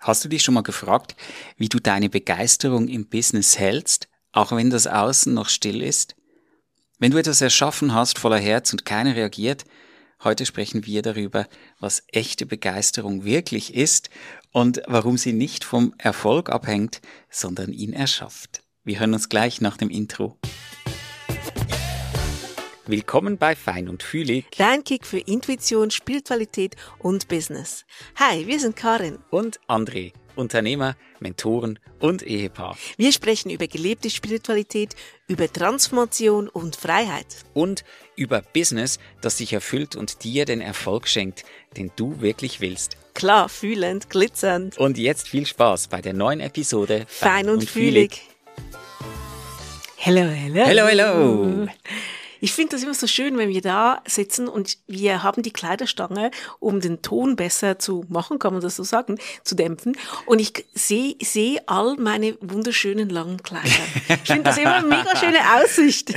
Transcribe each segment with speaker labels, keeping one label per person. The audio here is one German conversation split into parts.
Speaker 1: Hast du dich schon mal gefragt, wie du deine Begeisterung im Business hältst, auch wenn das Außen noch still ist? Wenn du etwas erschaffen hast voller Herz und keiner reagiert, heute sprechen wir darüber, was echte Begeisterung wirklich ist und warum sie nicht vom Erfolg abhängt, sondern ihn erschafft. Wir hören uns gleich nach dem Intro. Willkommen bei Fein und Fühlig.
Speaker 2: Dein Kick für Intuition, Spiritualität und Business. Hi, wir sind Karin
Speaker 1: Und André, Unternehmer, Mentoren und Ehepaar.
Speaker 2: Wir sprechen über gelebte Spiritualität, über Transformation und Freiheit.
Speaker 1: Und über Business, das dich erfüllt und dir den Erfolg schenkt, den du wirklich willst.
Speaker 2: Klar, fühlend, glitzernd.
Speaker 1: Und jetzt viel Spaß bei der neuen Episode
Speaker 2: Fein und Fühlig. Hello, hello.
Speaker 1: Hello, hello.
Speaker 2: Ich finde das immer so schön, wenn wir da sitzen und wir haben die Kleiderstange, um den Ton besser zu machen, kann man das so sagen, zu dämpfen. Und ich sehe all meine wunderschönen langen Kleider. Ich finde das immer eine mega schöne Aussicht.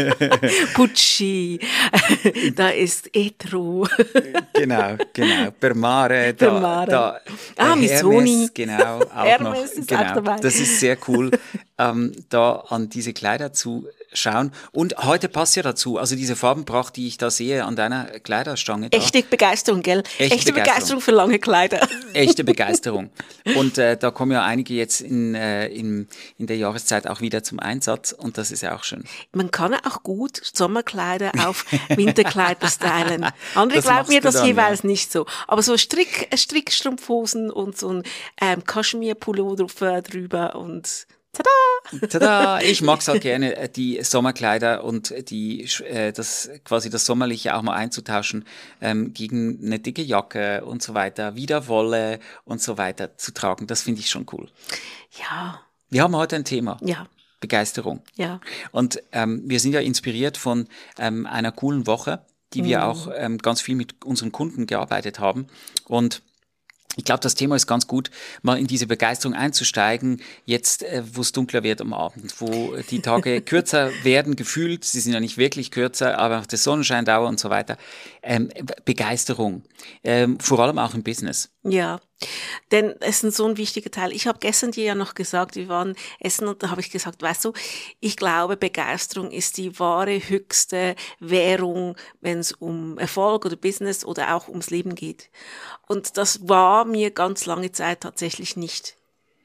Speaker 2: Pucci, da ist Etro.
Speaker 1: Genau. Bermare. Da
Speaker 2: Missoni.
Speaker 1: Hermes, genau. Auch
Speaker 2: Hermes
Speaker 1: noch,
Speaker 2: ist auch dabei.
Speaker 1: Das ist sehr cool, da an diese Kleider zu schauen. Und heute passt ja dazu, also diese Farbenpracht, die ich da sehe an deiner Kleiderstange. Da.
Speaker 2: Echte Begeisterung, gell? Echte Begeisterung für lange Kleider.
Speaker 1: Echte Begeisterung. Und da kommen ja einige jetzt in der Jahreszeit auch wieder zum Einsatz und das ist ja auch schön.
Speaker 2: Man kann auch gut Sommerkleider auf Winterkleider stylen. Andere glauben mir das
Speaker 1: dann,
Speaker 2: jeweils nicht so. Aber so Strickstrumpfhosen und so ein Kaschmirpullover drüber und
Speaker 1: Tada! Ich mag's halt gerne, die Sommerkleider und das Sommerliche auch mal einzutauschen gegen eine dicke Jacke und so weiter, wieder Wolle und so weiter zu tragen. Das finde ich schon cool.
Speaker 2: Ja.
Speaker 1: Wir haben heute ein Thema.
Speaker 2: Ja.
Speaker 1: Begeisterung.
Speaker 2: Ja.
Speaker 1: Und wir sind ja inspiriert von einer coolen Woche, die wir auch ganz viel mit unseren Kunden gearbeitet haben. Und ich glaube, das Thema ist ganz gut, mal in diese Begeisterung einzusteigen, jetzt, wo es dunkler wird am Abend, wo die Tage kürzer werden, gefühlt, sie sind ja nicht wirklich kürzer, aber auch der Sonnenscheindauer und so weiter. Begeisterung, vor allem auch im Business.
Speaker 2: Ja, denn es ist so ein wichtiger Teil. Ich habe gestern dir ja noch gesagt, wir waren essen und da habe ich gesagt, weißt du, ich glaube, Begeisterung ist die wahre höchste Währung, wenn es um Erfolg oder Business oder auch ums Leben geht. Und das war mir ganz lange Zeit tatsächlich nicht.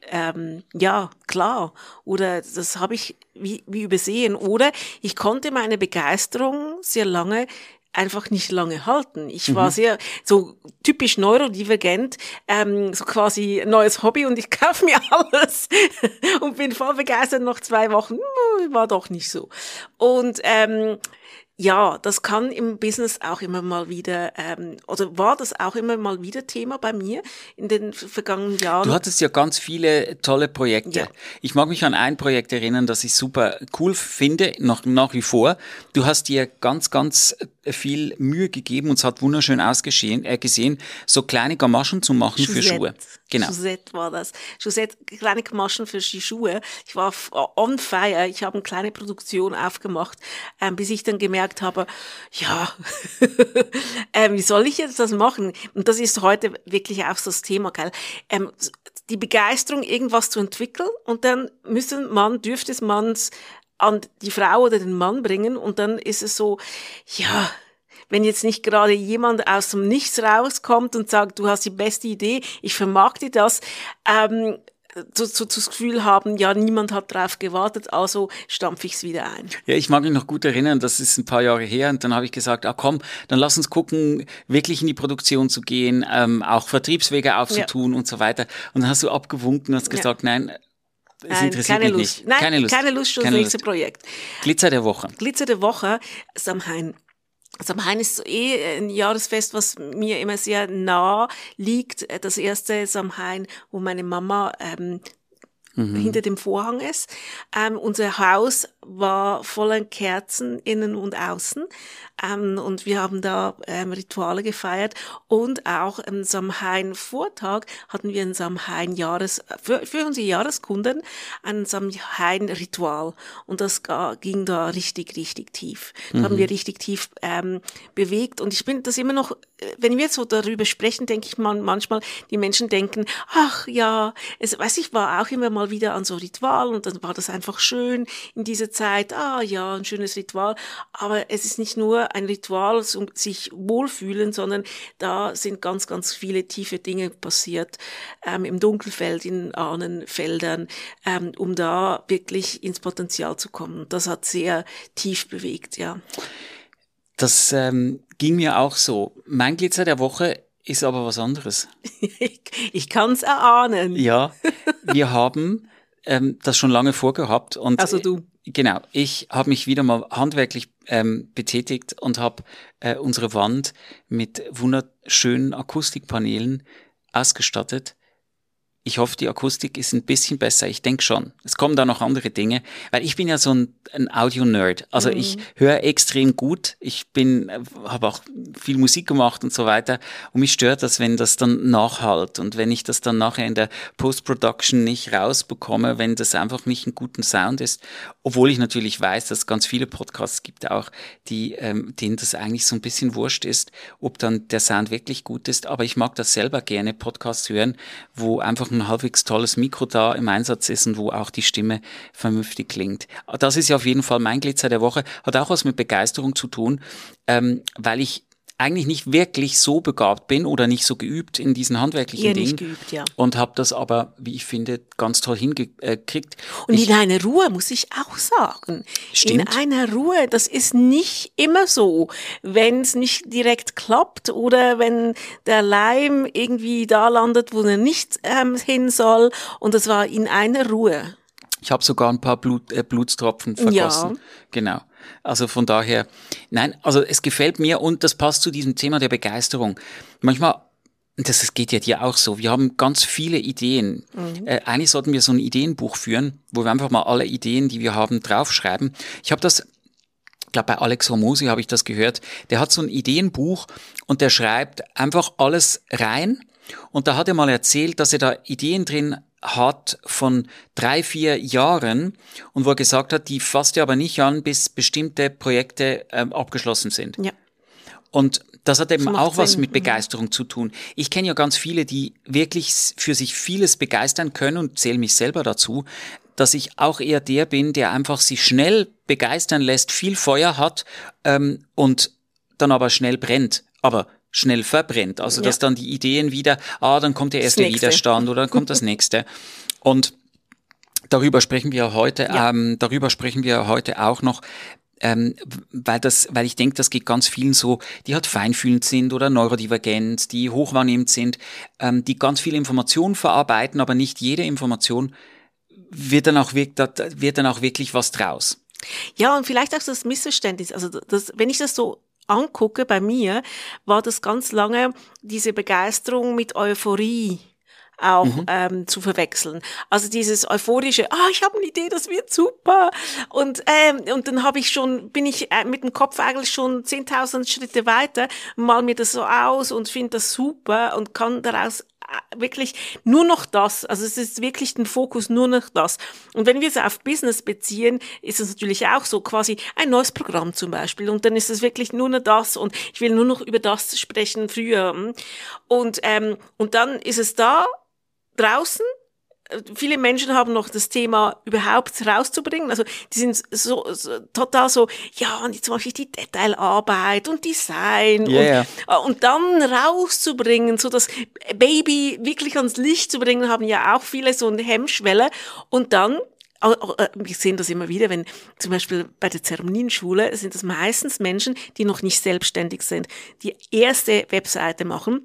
Speaker 2: Klar. Oder das habe ich wie übersehen. Oder ich konnte meine Begeisterung sehr lange einfach nicht lange halten. Ich war sehr so typisch neurodivergent, so quasi neues Hobby und ich kaufe mir alles und bin voll begeistert nach 2 Wochen. War doch nicht so. Und das kann im Business auch immer mal wieder, oder war das auch immer mal wieder Thema bei mir in den vergangenen Jahren.
Speaker 1: Du hattest ja ganz viele tolle Projekte.
Speaker 2: Ja.
Speaker 1: Ich mag mich an ein Projekt erinnern, das ich super cool finde, nach wie vor. Du hast dir ganz, ganz viel Mühe gegeben und es hat wunderschön gesehen, so kleine Gamaschen zu machen für Schuhe. Genau.
Speaker 2: Chaussette war das. Chaussette, kleine Gamaschen für die Schuhe. Ich war on fire. Ich habe eine kleine Produktion aufgemacht, bis ich dann gemerkt habe, wie soll ich jetzt das machen? Und das ist heute wirklich auch so das Thema, gell? Die Begeisterung, irgendwas zu entwickeln und dann dürfte es man an die Frau oder den Mann bringen und dann ist es so, wenn jetzt nicht gerade jemand aus dem Nichts rauskommt und sagt, du hast die beste Idee, ich vermarkte das, so das Gefühl haben, niemand hat drauf gewartet, also stampfe ich es wieder ein.
Speaker 1: Ja, ich mag mich noch gut erinnern, das ist ein paar Jahre her und dann habe ich gesagt, komm, dann lass uns gucken, wirklich in die Produktion zu gehen, auch Vertriebswege aufzutun und so weiter. Und dann hast du abgewunken und hast gesagt, nein, es interessiert mich nicht.
Speaker 2: Keine Lust für das nächste Projekt.
Speaker 1: Glitzer der Woche.
Speaker 2: Glitzer der Woche, Samhain. Samhain ist ein Jahresfest, was mir immer sehr nah liegt. Das erste Samhain, wo meine Mama hinter dem Vorhang ist. Unser Haus war voller Kerzen innen und außen. Und wir haben da Rituale gefeiert. Und auch am Samhain-Vortag hatten wir ein Samhain-Jahres, für unsere Jahreskunden, ein Samhain-Ritual. Und das ging da richtig, richtig tief. Da haben wir richtig tief bewegt. Und ich bin das immer noch, wenn wir so darüber sprechen, denke ich manchmal, die Menschen denken, ach ja, ich war auch immer mal wieder an so Ritual und dann war das einfach schön in dieser Zeit, ja, ein schönes Ritual. Aber es ist nicht nur ein Ritual um sich wohlfühlen, sondern da sind ganz, ganz viele tiefe Dinge passiert, im Dunkelfeld, in Ahnenfeldern, um da wirklich ins Potenzial zu kommen. Das hat sehr tief bewegt, ja.
Speaker 1: Das ging mir auch so. Mein Glitzer der Woche ist aber was anderes.
Speaker 2: Ich kann's erahnen.
Speaker 1: Ja, wir haben das schon lange vorgehabt. Und
Speaker 2: also du.
Speaker 1: Genau, ich habe mich wieder mal handwerklich betätigt und habe unsere Wand mit wunderschönen Akustikpaneelen ausgestattet. Ich hoffe, die Akustik ist ein bisschen besser. Ich denke schon. Es kommen da noch andere Dinge, weil ich bin ja so ein Audio-Nerd. Also ich höre extrem gut. Ich habe auch viel Musik gemacht und so weiter. Und mich stört das, wenn das dann nachhallt und wenn ich das dann nachher in der Post-Production nicht rausbekomme, wenn das einfach nicht einen guten Sound ist. Obwohl ich natürlich weiß, dass es ganz viele Podcasts gibt auch, denen das eigentlich so ein bisschen wurscht ist, ob dann der Sound wirklich gut ist. Aber ich mag das selber gerne, Podcasts hören, wo einfach ein halbwegs tolles Mikro da im Einsatz ist und wo auch die Stimme vernünftig klingt. Das ist ja auf jeden Fall mein Glitzer der Woche. Hat auch was mit Begeisterung zu tun, weil ich eigentlich nicht wirklich so begabt bin oder nicht so geübt in diesen handwerklichen Dingen. Nicht geübt, ja. Und habe das aber, wie ich finde, ganz toll hingekriegt.
Speaker 2: Und in einer Ruhe, muss ich auch sagen.
Speaker 1: Stimmt.
Speaker 2: In einer Ruhe, das ist nicht immer so, wenn es nicht direkt klappt oder wenn der Leim irgendwie da landet, wo er nicht hin soll. Und das war in einer Ruhe.
Speaker 1: Ich habe sogar ein paar Blutstropfen vergossen. Ja. Genau. Also von daher, nein, also es gefällt mir und das passt zu diesem Thema der Begeisterung. Manchmal, das geht ja dir auch so, wir haben ganz viele Ideen. Eigentlich sollten wir so ein Ideenbuch führen, wo wir einfach mal alle Ideen, die wir haben, draufschreiben. Ich habe das, ich glaube bei Alex Hormozy habe ich das gehört, der hat so ein Ideenbuch und der schreibt einfach alles rein und da hat er mal erzählt, dass er da Ideen drin hat von 3-4 Jahren und wo er gesagt hat, die fasst er aber nicht an, bis bestimmte Projekte abgeschlossen sind. Ja. Und das hat eben auch was mit Begeisterung zu tun. Ich kenne ja ganz viele, die wirklich für sich vieles begeistern können und zähle mich selber dazu, dass ich auch eher der bin, der einfach sich schnell begeistern lässt, viel Feuer hat und dann aber schnell brennt. Aber schnell verbrennt. Also, dass dann die Ideen wieder, dann kommt der erste Widerstand oder dann kommt das nächste. Und darüber sprechen wir heute, auch noch, weil ich denke, das geht ganz vielen so, die halt feinfühlend sind oder neurodivergent, die hochwahrnehmend sind, die ganz viele Informationen verarbeiten, aber nicht jede Information wird dann auch wirklich was draus.
Speaker 2: Ja, und vielleicht auch das Missverständnis, also wenn ich das so angucke, bei mir war das ganz lange diese Begeisterung mit Euphorie auch zu verwechseln. Also dieses euphorische, ich habe eine Idee, das wird super. Und dann bin ich mit dem Kopf eigentlich schon 10.000 Schritte weiter, mal mir das so aus und finde das super und kann daraus wirklich nur noch das, also es ist wirklich den Fokus nur noch das. Und wenn wir es auf Business beziehen, ist es natürlich auch so, quasi ein neues Programm zum Beispiel und dann ist es wirklich nur noch das und ich will nur noch über das sprechen früher. Und dann ist es da draußen. Viele Menschen haben noch das Thema überhaupt rauszubringen. Also die sind so total so, ja, und jetzt mache ich die Detailarbeit und Design und dann rauszubringen, so das Baby wirklich ans Licht zu bringen, haben ja auch viele so eine Hemmschwelle. Und dann, wir sehen das immer wieder, wenn zum Beispiel bei der Zeremonienschule sind das meistens Menschen, die noch nicht selbstständig sind, die erste Webseite machen.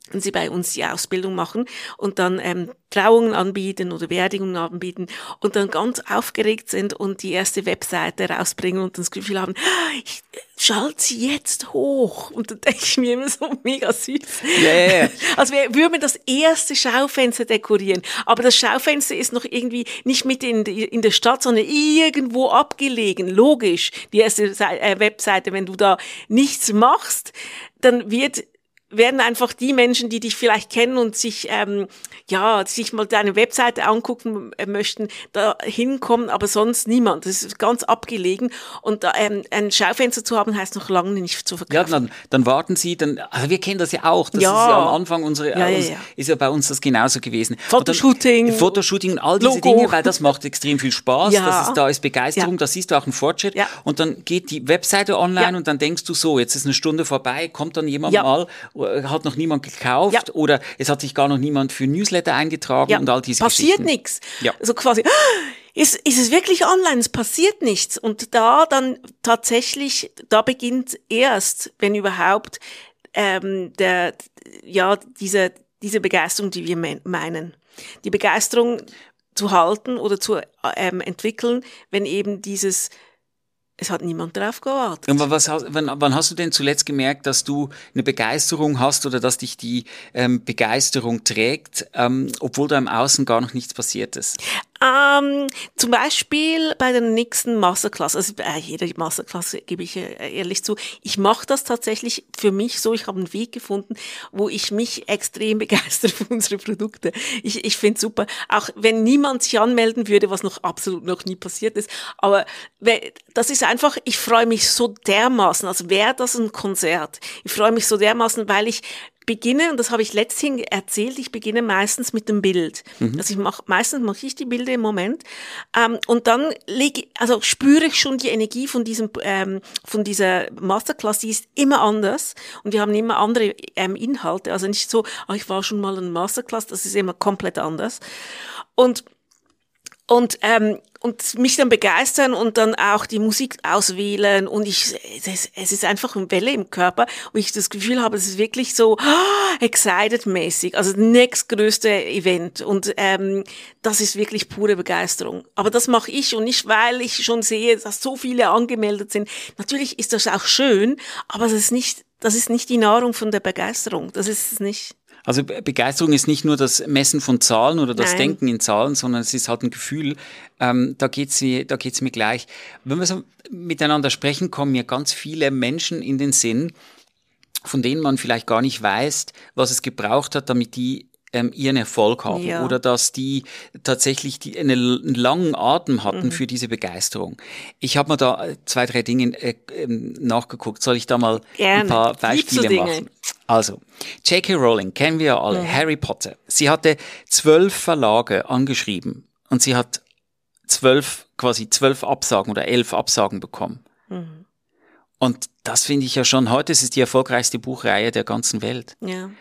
Speaker 2: und sie bei uns die Ausbildung machen und dann Trauungen anbieten oder Beerdigungen anbieten und dann ganz aufgeregt sind und die erste Webseite rausbringen und das Gefühl haben, ich schalte sie jetzt hoch. Und dann denke ich mir immer so mega süß.
Speaker 1: Yeah.
Speaker 2: Als würde man das erste Schaufenster dekorieren. Aber das Schaufenster ist noch irgendwie nicht mitten in der Stadt, sondern irgendwo abgelegen. Logisch. Die erste Webseite, wenn du da nichts machst, dann werden einfach die Menschen, die dich vielleicht kennen und sich mal deine Webseite angucken möchten, da hinkommen, aber sonst niemand. Das ist ganz abgelegen. Und ein Schaufenster zu haben, heißt noch lange nicht zu verkaufen.
Speaker 1: Ja, dann warten sie, also wir kennen das ja auch. Das ist ja am Anfang ist ja bei uns das genauso gewesen.
Speaker 2: Fotoshooting
Speaker 1: und all diese
Speaker 2: Logo.
Speaker 1: Dinge, weil das macht extrem viel Spaß.
Speaker 2: Ja.
Speaker 1: Da ist Begeisterung, da siehst du auch einen Fortschritt.
Speaker 2: Ja.
Speaker 1: Und dann geht die Webseite online und dann denkst du so, jetzt ist eine Stunde vorbei, kommt dann jemand mal, hat noch niemand gekauft oder es hat sich gar noch niemand für Newsletter eingetragen und all diese
Speaker 2: Passiert
Speaker 1: Geschichten.
Speaker 2: nichts.
Speaker 1: Ja.
Speaker 2: Also quasi, ist es wirklich online? Es passiert nichts. Und da dann tatsächlich, da beginnt erst, wenn überhaupt, diese Begeisterung, die wir meinen. Die Begeisterung zu halten oder zu entwickeln, wenn eben es hat niemand darauf gewartet.
Speaker 1: Und wann hast du denn zuletzt gemerkt, dass du eine Begeisterung hast oder dass dich die Begeisterung trägt, obwohl da im Außen gar noch nichts passiert ist?
Speaker 2: Zum Beispiel bei der nächsten Masterclass, also jede Masterclass gebe ich ehrlich zu, ich mache das tatsächlich für mich so, ich habe einen Weg gefunden, wo ich mich extrem begeistere für unsere Produkte. Ich finde es super, auch wenn niemand sich anmelden würde, was absolut noch nie passiert ist, aber das ist einfach, ich freue mich so dermaßen, als wäre das ein Konzert. Ich freue mich so dermaßen, weil ich beginne, und das habe ich letztens erzählt, ich beginne meistens mit dem Bild. Also meistens mache ich die Bilder im Moment. Und dann spüre ich schon die Energie von dieser Masterclass, die ist immer anders. Und wir haben immer andere Inhalte. Also nicht so, ich war schon mal in Masterclass, das ist immer komplett anders. Und mich dann begeistern und dann auch die Musik auswählen und es ist einfach eine Welle im Körper, wo ich das Gefühl habe, es ist wirklich so excited-mäßig, also das nächstgrößte Event und das ist wirklich pure Begeisterung. Aber das mache ich und nicht, weil ich schon sehe, dass so viele angemeldet sind. Natürlich ist das auch schön, aber das ist nicht die Nahrung von der Begeisterung, das ist es nicht.
Speaker 1: Also Begeisterung ist nicht nur das Messen von Zahlen oder das
Speaker 2: Nein.
Speaker 1: Denken in Zahlen, sondern es ist halt ein Gefühl. Da geht's mir gleich. Wenn wir so miteinander sprechen, kommen mir ganz viele Menschen in den Sinn, von denen man vielleicht gar nicht weiß, was es gebraucht hat, damit die ihren Erfolg haben oder dass die tatsächlich einen langen Atem hatten für diese Begeisterung. Ich habe mir da 2, 3 Dinge nachgeguckt. Soll ich da mal ein paar Beispiele machen? Also, J.K. Rowling kennen wir ja alle, Harry Potter. Sie hatte 12 Verlage angeschrieben und sie hat 12 Absagen oder 11 Absagen bekommen. Und das finde ich ja schon, heute ist es die erfolgreichste Buchreihe der ganzen Welt.
Speaker 2: Ja.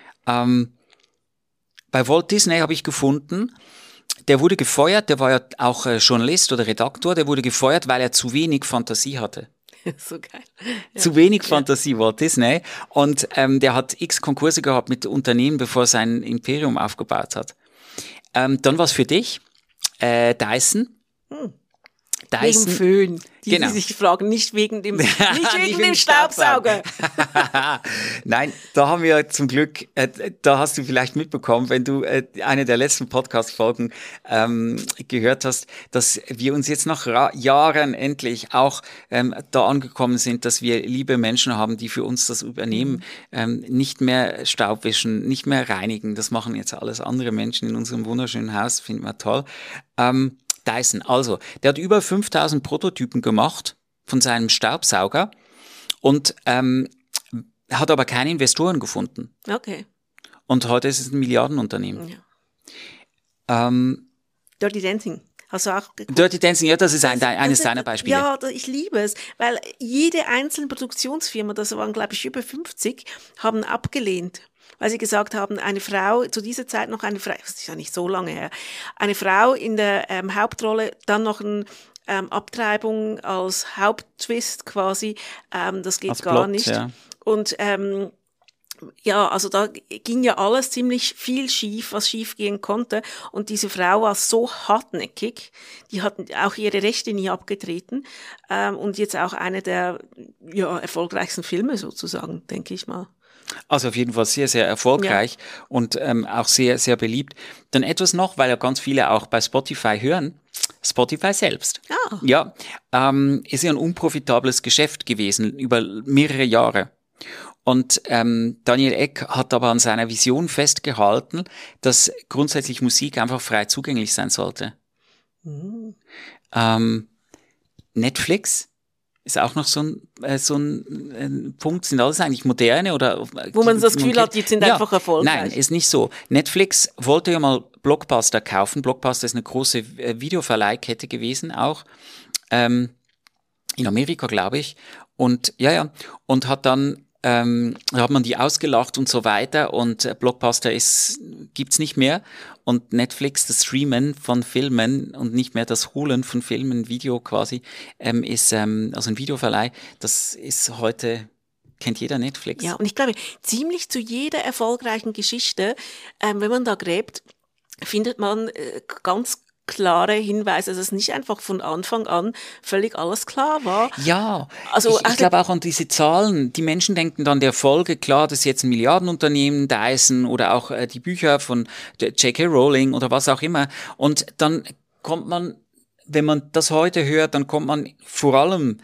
Speaker 1: Bei Walt Disney habe ich gefunden, der wurde gefeuert, der war ja auch Journalist oder Redaktor, der wurde gefeuert, weil er zu wenig Fantasie hatte.
Speaker 2: So geil. Ja.
Speaker 1: Zu wenig Fantasie, Walt Disney. Und der hat x Konkurse gehabt mit Unternehmen, bevor er sein Imperium aufgebaut hat. Dann was für dich, Dyson.
Speaker 2: Wegen Föhn. Die sich fragen, nicht wegen dem Staubsauger.
Speaker 1: Nein, da haben wir zum Glück, da hast du vielleicht mitbekommen, wenn du eine der letzten Podcast-Folgen gehört hast, dass wir uns jetzt nach Jahren endlich auch da angekommen sind, dass wir liebe Menschen haben, die für uns das übernehmen, nicht mehr Staubwischen, nicht mehr reinigen. Das machen jetzt alles andere Menschen in unserem wunderschönen Haus, finden wir toll. Dyson, also, der hat über 5000 Prototypen gemacht von seinem Staubsauger und hat aber keine Investoren gefunden.
Speaker 2: Okay.
Speaker 1: Und heute ist es ein Milliardenunternehmen.
Speaker 2: Ja. Dirty Dancing. Hast du auch geguckt?
Speaker 1: Dirty Dancing, ja, das ist eines deiner Beispiele.
Speaker 2: Ja, ich liebe es, weil jede einzelne Produktionsfirma, das waren glaube ich über 50, haben abgelehnt. Weil sie gesagt haben, eine Frau, zu dieser Zeit noch eine Frau, das ist ja nicht so lange her, eine Frau in der Hauptrolle, dann noch eine Abtreibung als Haupttwist quasi, das geht als gar Plot, nicht. Ja. Und Ja, also da ging ja alles ziemlich viel schief, was schief gehen konnte. Und diese Frau war so hartnäckig, die hat auch ihre Rechte nie abgetreten. Und jetzt auch eine der erfolgreichsten Filme sozusagen, denke ich mal.
Speaker 1: Also auf jeden Fall sehr, sehr erfolgreich und auch sehr, sehr beliebt. Dann etwas noch, weil ja ganz viele auch bei Spotify hören. Spotify selbst.
Speaker 2: Ah.
Speaker 1: Ja, ist ja ein unprofitables Geschäft gewesen über mehrere Jahre. Und Daniel Ek hat aber an seiner Vision festgehalten, dass grundsätzlich Musik einfach frei zugänglich sein sollte. Netflix ist auch noch so ein Punkt. Sind alles eigentlich moderne oder
Speaker 2: wo man das Gefühl hat, die sind einfach erfolgreich?
Speaker 1: Nein, ist nicht so. Netflix wollte ja mal Blockbuster kaufen. Blockbuster ist eine große Videoverleihkette gewesen, auch in Amerika, glaube ich. Und und hat dann da hat man die ausgelacht und so weiter und Blockbuster gibt's nicht mehr und Netflix, das Streamen von Filmen und nicht mehr das Holen von Filmen, Video quasi, ist also ein Videoverleih, das ist heute, kennt jeder Netflix.
Speaker 2: Ja, und ich glaube, ziemlich zu jeder erfolgreichen Geschichte, wenn man da gräbt, findet man ganz klare Hinweise, dass es nicht einfach von Anfang an völlig alles klar war.
Speaker 1: Ja, also ich glaube auch an diese Zahlen. Die Menschen denken dann der Erfolge, klar, das ist jetzt ein Milliardenunternehmen, Dyson oder auch die Bücher von J.K. Rowling oder was auch immer. Und dann kommt man, wenn man das heute hört, dann kommt man vor allem,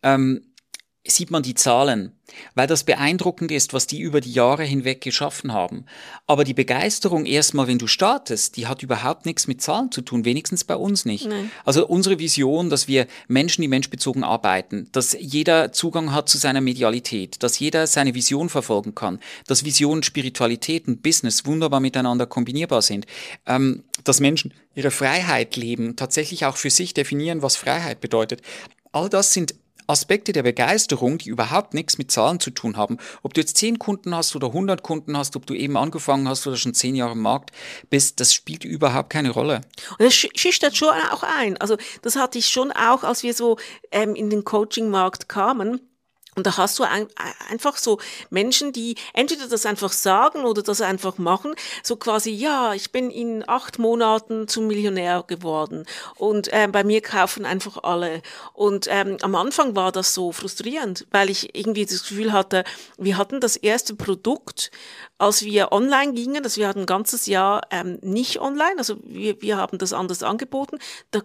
Speaker 1: sieht man die Zahlen, weil das beeindruckend ist, was die über die Jahre hinweg geschaffen haben. Aber die Begeisterung erstmal, wenn du startest, die hat überhaupt nichts mit Zahlen zu tun, wenigstens bei uns nicht.
Speaker 2: Nein.
Speaker 1: Also unsere Vision, dass wir Menschen, die menschbezogen arbeiten, dass jeder Zugang hat zu seiner Medialität, dass jeder seine Vision verfolgen kann, dass Vision, Spiritualität und Business wunderbar miteinander kombinierbar sind, dass Menschen ihre Freiheit leben, tatsächlich auch für sich definieren, was Freiheit bedeutet. All das sind Aspekte der Begeisterung, die überhaupt nichts mit Zahlen zu tun haben. Ob du jetzt 10 Kunden hast oder 100 Kunden hast, ob du eben angefangen hast oder schon 10 Jahre im Markt bist, das spielt überhaupt keine Rolle.
Speaker 2: Und das schüchtert schon auch ein. Also das hatte ich schon auch, als wir so in den Coaching-Markt kamen. Und da hast du einfach so Menschen, die entweder das einfach sagen oder das einfach machen. So quasi, ja, ich bin in 8 Monaten zum Millionär geworden. Und bei mir kaufen einfach alle. Und am Anfang war das so frustrierend, weil ich irgendwie das Gefühl hatte, wir hatten das erste Produkt, als wir online gingen, also wir hatten ein ganzes Jahr nicht online, also wir haben das anders angeboten. Da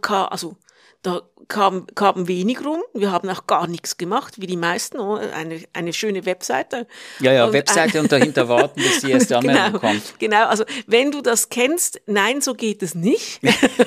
Speaker 2: kam wenig rum. Wir haben auch gar nichts gemacht, wie die meisten. Eine schöne Webseite.
Speaker 1: Ja, und Webseite und dahinter warten, bis die erste Anmeldung kommt.
Speaker 2: Genau, also wenn du das kennst, nein, so geht es nicht.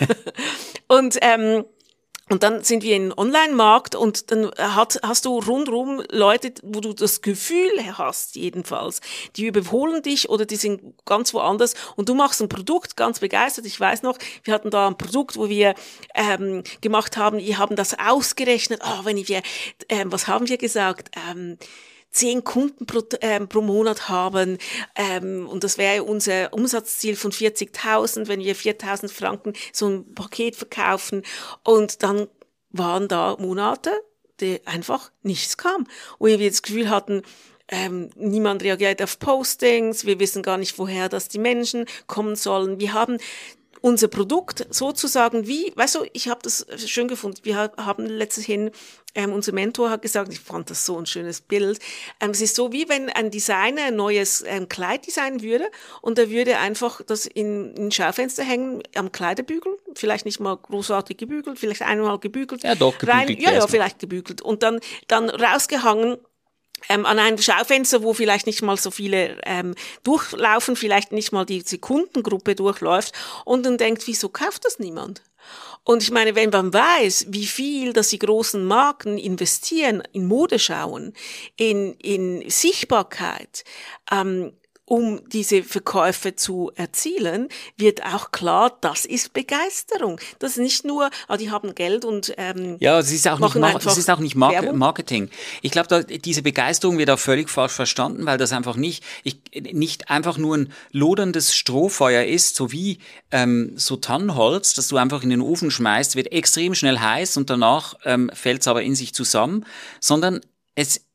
Speaker 2: Und dann sind wir in den Online-Markt und dann hast du rundherum Leute, wo du das Gefühl hast, jedenfalls, die überholen dich oder die sind ganz woanders und du machst ein Produkt, ganz begeistert. Ich weiß noch, wir hatten da ein Produkt, wo wir gemacht haben, wir haben das ausgerechnet, was haben wir gesagt? 10 Kunden pro Monat haben und das wäre unser Umsatzziel von 40.000, wenn wir 4.000 Franken so ein Paket verkaufen und dann waren da Monate, die einfach nichts kam, wo wir das Gefühl hatten, niemand reagiert auf Postings, wir wissen gar nicht, woher das die Menschen kommen sollen. Wir haben unser Produkt sozusagen ich habe das schön gefunden. Wir haben letzthin, unser Mentor hat gesagt, ich fand das so ein schönes Bild. Es ist so, wie wenn ein Designer ein neues Kleid designen würde und er würde einfach das in ein Schaufenster hängen am Kleiderbügel, vielleicht nicht mal großartig gebügelt, vielleicht einmal gebügelt.
Speaker 1: Ja, doch, gebügelt.
Speaker 2: Vielleicht gebügelt. Und dann rausgehangen, an einem Schaufenster, wo vielleicht nicht mal so viele durchlaufen, vielleicht nicht mal die Sekundengruppe durchläuft und dann denkt, wieso kauft das niemand? Und ich meine, wenn man weiß, wie viel, dass die großen Marken investieren in Modeschauen, in Sichtbarkeit, um diese Verkäufe zu erzielen, wird auch klar, das ist Begeisterung. Das ist nicht nur, die haben Geld und
Speaker 1: es ist auch nicht Marketing. Ich glaube, diese Begeisterung wird auch völlig falsch verstanden, weil das einfach nicht einfach nur ein loderndes Strohfeuer ist, so wie so Tannenholz, das du einfach in den Ofen schmeißt, wird extrem schnell heiß und danach fällt es aber in sich zusammen, sondern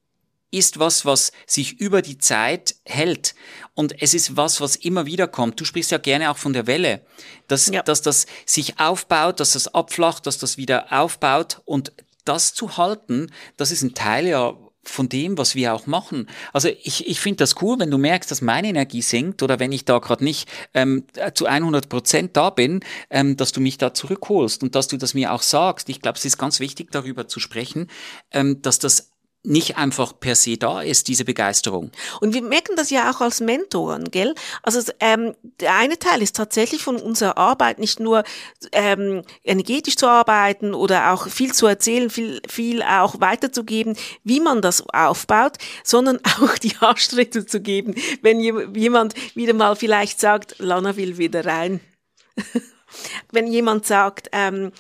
Speaker 1: ist was sich über die Zeit hält. Und es ist was immer wieder kommt. Du sprichst ja gerne auch von der Welle, dass das sich aufbaut, dass das abflacht, dass das wieder aufbaut. Und das zu halten, das ist ein Teil ja von dem, was wir auch machen. Also ich finde das cool, wenn du merkst, dass meine Energie sinkt oder wenn ich da gerade nicht zu 100% da bin, dass du mich da zurückholst und dass du das mir auch sagst. Ich glaube, es ist ganz wichtig, darüber zu sprechen, dass das nicht einfach per se da ist, diese Begeisterung.
Speaker 2: Und wir merken das ja auch als Mentoren, gell? Also der eine Teil ist tatsächlich von unserer Arbeit nicht nur energetisch zu arbeiten oder auch viel zu erzählen, viel auch weiterzugeben, wie man das aufbaut, sondern auch die Arschtritte zu geben, wenn jemand wieder mal vielleicht sagt, Lana will wieder rein. Wenn jemand sagt,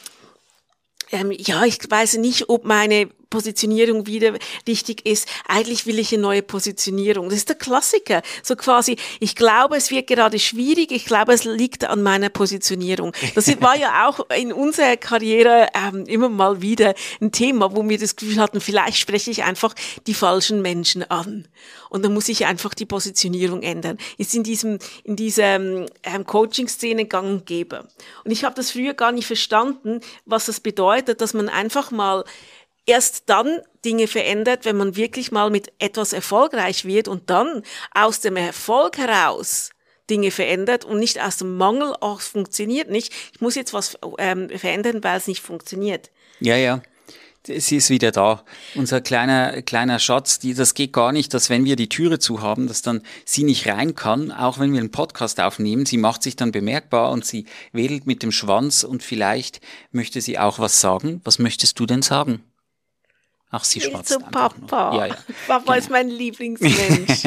Speaker 2: ja, ich weiß nicht, ob meine Positionierung wieder richtig ist. Eigentlich will ich eine neue Positionierung. Das ist der Klassiker. So quasi, ich glaube, es wird gerade schwierig. Ich glaube, es liegt an meiner Positionierung. Das war ja auch in unserer Karriere immer mal wieder ein Thema, wo wir das Gefühl hatten, vielleicht spreche ich einfach die falschen Menschen an. Und dann muss ich einfach die Positionierung ändern. Ist in dieser Coaching-Szene gang und gäbe. Und ich habe das früher gar nicht verstanden, was das bedeutet, dass man einfach mal erst dann Dinge verändert, wenn man wirklich mal mit etwas erfolgreich wird und dann aus dem Erfolg heraus Dinge verändert und nicht aus dem Mangel, ach, es funktioniert nicht, ich muss jetzt was verändern, weil es nicht funktioniert.
Speaker 1: Ja. Sie ist wieder da. Unser kleiner Schatz, das geht gar nicht, dass wenn wir die Türe zu haben, dass dann sie nicht rein kann, auch wenn wir einen Podcast aufnehmen. Sie macht sich dann bemerkbar und sie wedelt mit dem Schwanz und vielleicht möchte sie auch was sagen. Was möchtest du denn sagen? Ach, sie schwatzt
Speaker 2: zu Papa.
Speaker 1: Ja.
Speaker 2: Papa genau. Ist mein Lieblingsmensch.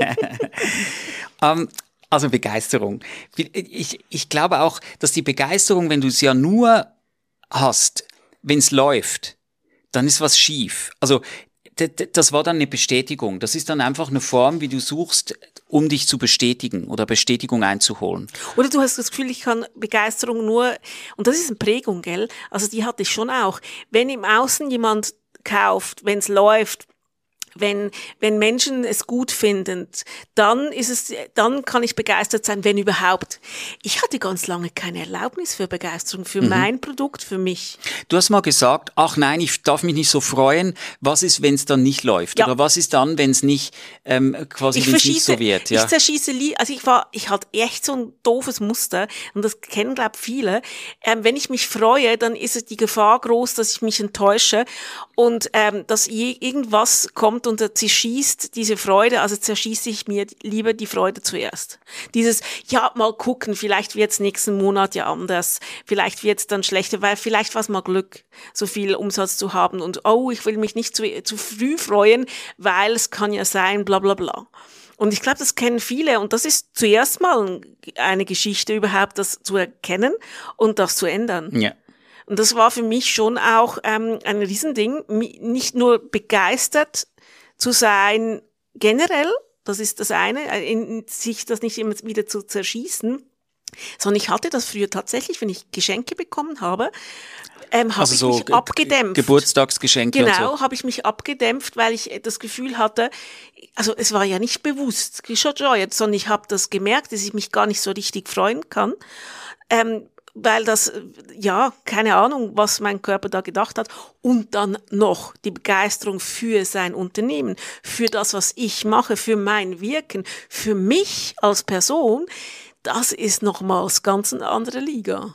Speaker 1: Also Begeisterung. Ich glaube auch, dass die Begeisterung, wenn du es ja nur hast, wenn es läuft, dann ist was schief. Also das war dann eine Bestätigung. Das ist dann einfach eine Form, wie du suchst, um dich zu bestätigen oder Bestätigung einzuholen.
Speaker 2: Oder du hast das Gefühl, ich kann Begeisterung nur, und das ist eine Prägung, gell? Also die hatte ich schon auch. Wenn im Außen jemand kauft, wenn es läuft, wenn Menschen es gut finden, dann kann ich begeistert sein, wenn überhaupt. Ich hatte ganz lange keine Erlaubnis für Begeisterung, für mein Produkt, für mich.
Speaker 1: Du hast mal gesagt, ach nein, ich darf mich nicht so freuen. Was ist, wenn es dann nicht läuft? Ja. Oder was ist dann, wenn es nicht, wenn es nicht so wird? Ja.
Speaker 2: Ich zerschieße, also ich hatte echt so ein doofes Muster, und das kennen, glaube ich, viele. Wenn ich mich freue, dann ist die Gefahr groß, dass ich mich enttäusche und dass irgendwas kommt und zerschießt diese Freude, also zerschieße ich mir lieber die Freude zuerst. Dieses, ja, mal gucken, vielleicht wird's nächsten Monat ja anders, vielleicht wird's dann schlechter, weil vielleicht war's mal Glück, so viel Umsatz zu haben und ich will mich nicht zu früh freuen, weil es kann ja sein, bla bla bla. Und ich glaube, das kennen viele und das ist zuerst mal eine Geschichte überhaupt, das zu erkennen und das zu ändern. Ja. Und das war für mich schon auch ein Riesending, nicht nur begeistert zu sein generell, das ist das eine, sich das nicht immer wieder zu zerschießen, sondern ich hatte das früher tatsächlich, wenn ich Geschenke bekommen habe, habe also ich mich abgedämpft.
Speaker 1: Geburtstagsgeschenke
Speaker 2: Genau,
Speaker 1: und so.
Speaker 2: Habe ich mich abgedämpft, weil ich das Gefühl hatte, also es war ja nicht bewusst gesteuert, sondern ich habe das gemerkt, dass ich mich gar nicht so richtig freuen kann. Weil das, ja, keine Ahnung, was mein Körper da gedacht hat. Und dann noch die Begeisterung für sein Unternehmen, für das, was ich mache, für mein Wirken, für mich als Person, das ist nochmals ganz eine andere Liga.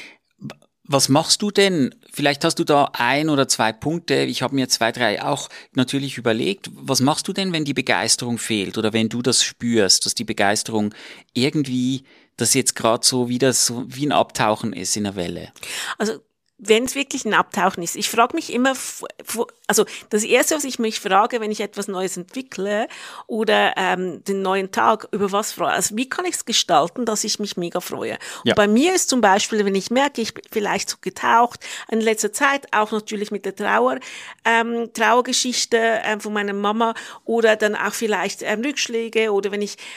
Speaker 1: Was machst du denn? Vielleicht hast du da 1 oder 2 Punkte. Ich habe mir 2, 3 auch natürlich überlegt. Was machst du denn, wenn die Begeisterung fehlt oder wenn du das spürst, dass die Begeisterung irgendwie, das jetzt gerade so wieder so wie ein Abtauchen ist in der Welle?
Speaker 2: Also wenn es wirklich ein Abtauchen ist. Ich frage mich immer, also das Erste, was ich mich frage, wenn ich etwas Neues entwickle oder den neuen Tag, über was freue, also wie kann ich es gestalten, dass ich mich mega freue? Ja. Und bei mir ist zum Beispiel, wenn ich merke, ich bin vielleicht so getaucht, in letzter Zeit auch natürlich mit der Trauergeschichte von meiner Mama oder dann auch vielleicht Rückschläge oder wenn ich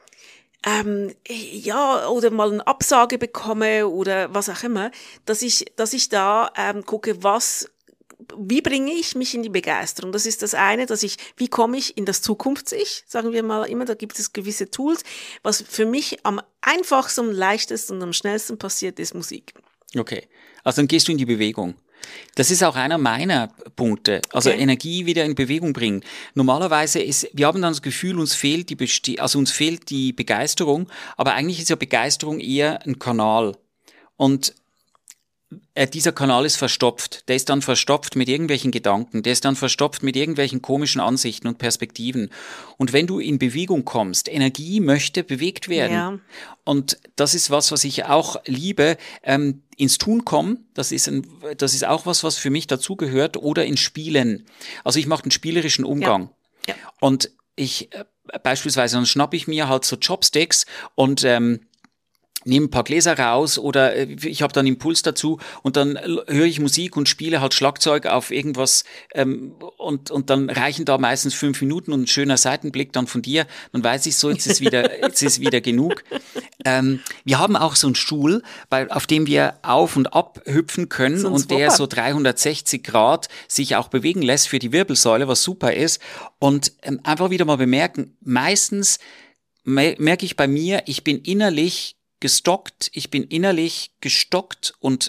Speaker 2: oder mal eine Absage bekomme oder was auch immer, dass ich da gucke, was wie bringe ich mich in die Begeisterung? Das ist das eine, wie komme ich in das Zukunfts-Ich, sagen wir mal immer, da gibt es gewisse Tools. Was für mich am einfachsten, am leichtesten und am schnellsten passiert, ist Musik.
Speaker 1: Okay, also dann gehst du in die Bewegung. Das ist auch einer meiner Punkte, also
Speaker 2: Okay.
Speaker 1: Energie wieder in Bewegung bringen. Normalerweise wir haben dann das Gefühl, uns fehlt die Begeisterung, aber eigentlich ist ja Begeisterung eher ein Kanal. Und dieser Kanal ist verstopft. Der ist dann verstopft mit irgendwelchen Gedanken. Der ist dann verstopft mit irgendwelchen komischen Ansichten und Perspektiven. Und wenn du in Bewegung kommst, Energie möchte bewegt werden.
Speaker 2: Ja.
Speaker 1: Und das ist was ich auch liebe. Ins Tun kommen, das ist auch was für mich dazugehört. Oder ins Spielen. Also ich mache einen spielerischen Umgang.
Speaker 2: Ja.
Speaker 1: Und beispielsweise, dann schnappe ich mir halt so Chopsticks und nehme ein paar Gläser raus oder ich habe dann Impuls dazu und dann höre ich Musik und spiele halt Schlagzeug auf irgendwas und dann reichen da meistens 5 Minuten und ein schöner Seitenblick dann von dir. Dann weiß ich so, jetzt ist wieder genug. Wir haben auch so einen Stuhl, auf dem wir auf und ab hüpfen können
Speaker 2: So ein
Speaker 1: und der
Speaker 2: Swapper.
Speaker 1: so 360 Grad sich auch bewegen lässt für die Wirbelsäule, was super ist. Und einfach wieder mal bemerken, meistens merke ich bei mir, ich bin innerlich gestockt, ich bin innerlich gestockt und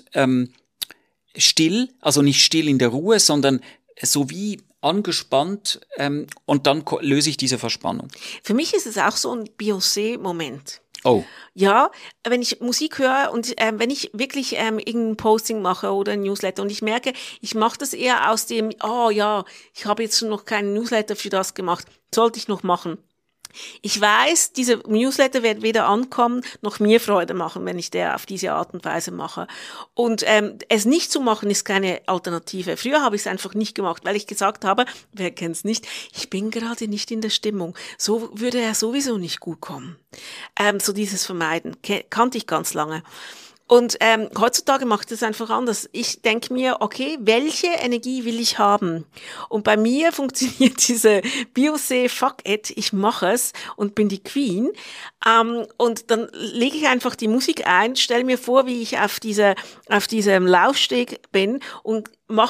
Speaker 1: still, also nicht still in der Ruhe, sondern so wie angespannt und dann löse ich diese Verspannung.
Speaker 2: Für mich ist es auch so ein Beyoncé-Moment.
Speaker 1: Oh,
Speaker 2: Ja, wenn ich Musik höre und wenn ich wirklich irgendein Posting mache oder ein Newsletter und ich merke, ich mache das eher aus dem, oh ja, ich habe jetzt schon noch keinen Newsletter für das gemacht, sollte ich noch machen. Ich weiß, diese Newsletter wird weder ankommen, noch mir Freude machen, wenn ich der auf diese Art und Weise mache. Und es nicht zu machen, ist keine Alternative. Früher habe ich es einfach nicht gemacht, weil ich gesagt habe, wer kennt's nicht, ich bin gerade nicht in der Stimmung. So würde er sowieso nicht gut kommen. So dieses Vermeiden, kannte ich ganz lange. Und heutzutage macht es einfach anders. Ich denke mir, okay, welche Energie will ich haben? Und bei mir funktioniert diese Beyoncé, fuck it, ich mache es und bin die Queen. Und dann lege ich einfach die Musik ein, stelle mir vor, wie ich auf diesem Laufsteg bin und mach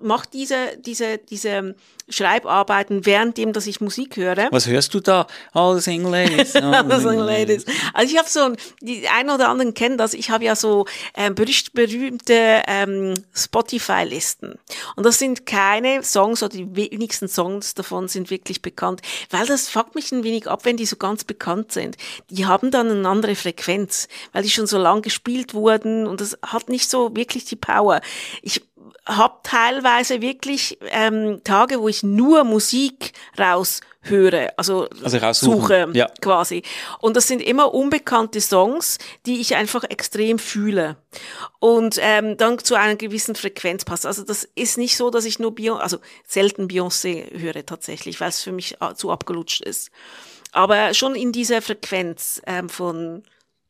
Speaker 2: diese Schreibarbeiten währenddem, dass ich Musik höre.
Speaker 1: was hörst du da? All the single ladies.
Speaker 2: All the ladies. Also ich habe die einen oder anderen kennen das, ich habe ja so berühmte Spotify-Listen. Und das sind keine Songs, oder die wenigsten Songs davon sind wirklich bekannt, weil das fuckt mich ein wenig ab, wenn die so ganz bekannt sind. Die haben dann eine andere Frequenz, weil die schon so lang gespielt wurden und das hat nicht so wirklich die Power. Ich habe teilweise wirklich Tage, wo ich nur Musik raushöre, also
Speaker 1: raussuchen.
Speaker 2: suche
Speaker 1: Ja.
Speaker 2: quasi. Und das sind immer unbekannte Songs, die ich einfach extrem fühle und dann zu einer gewissen Frequenz passt. Also das ist nicht so, dass ich nur selten Beyoncé höre tatsächlich, weil es für mich zu abgelutscht ist. Aber schon in dieser Frequenz von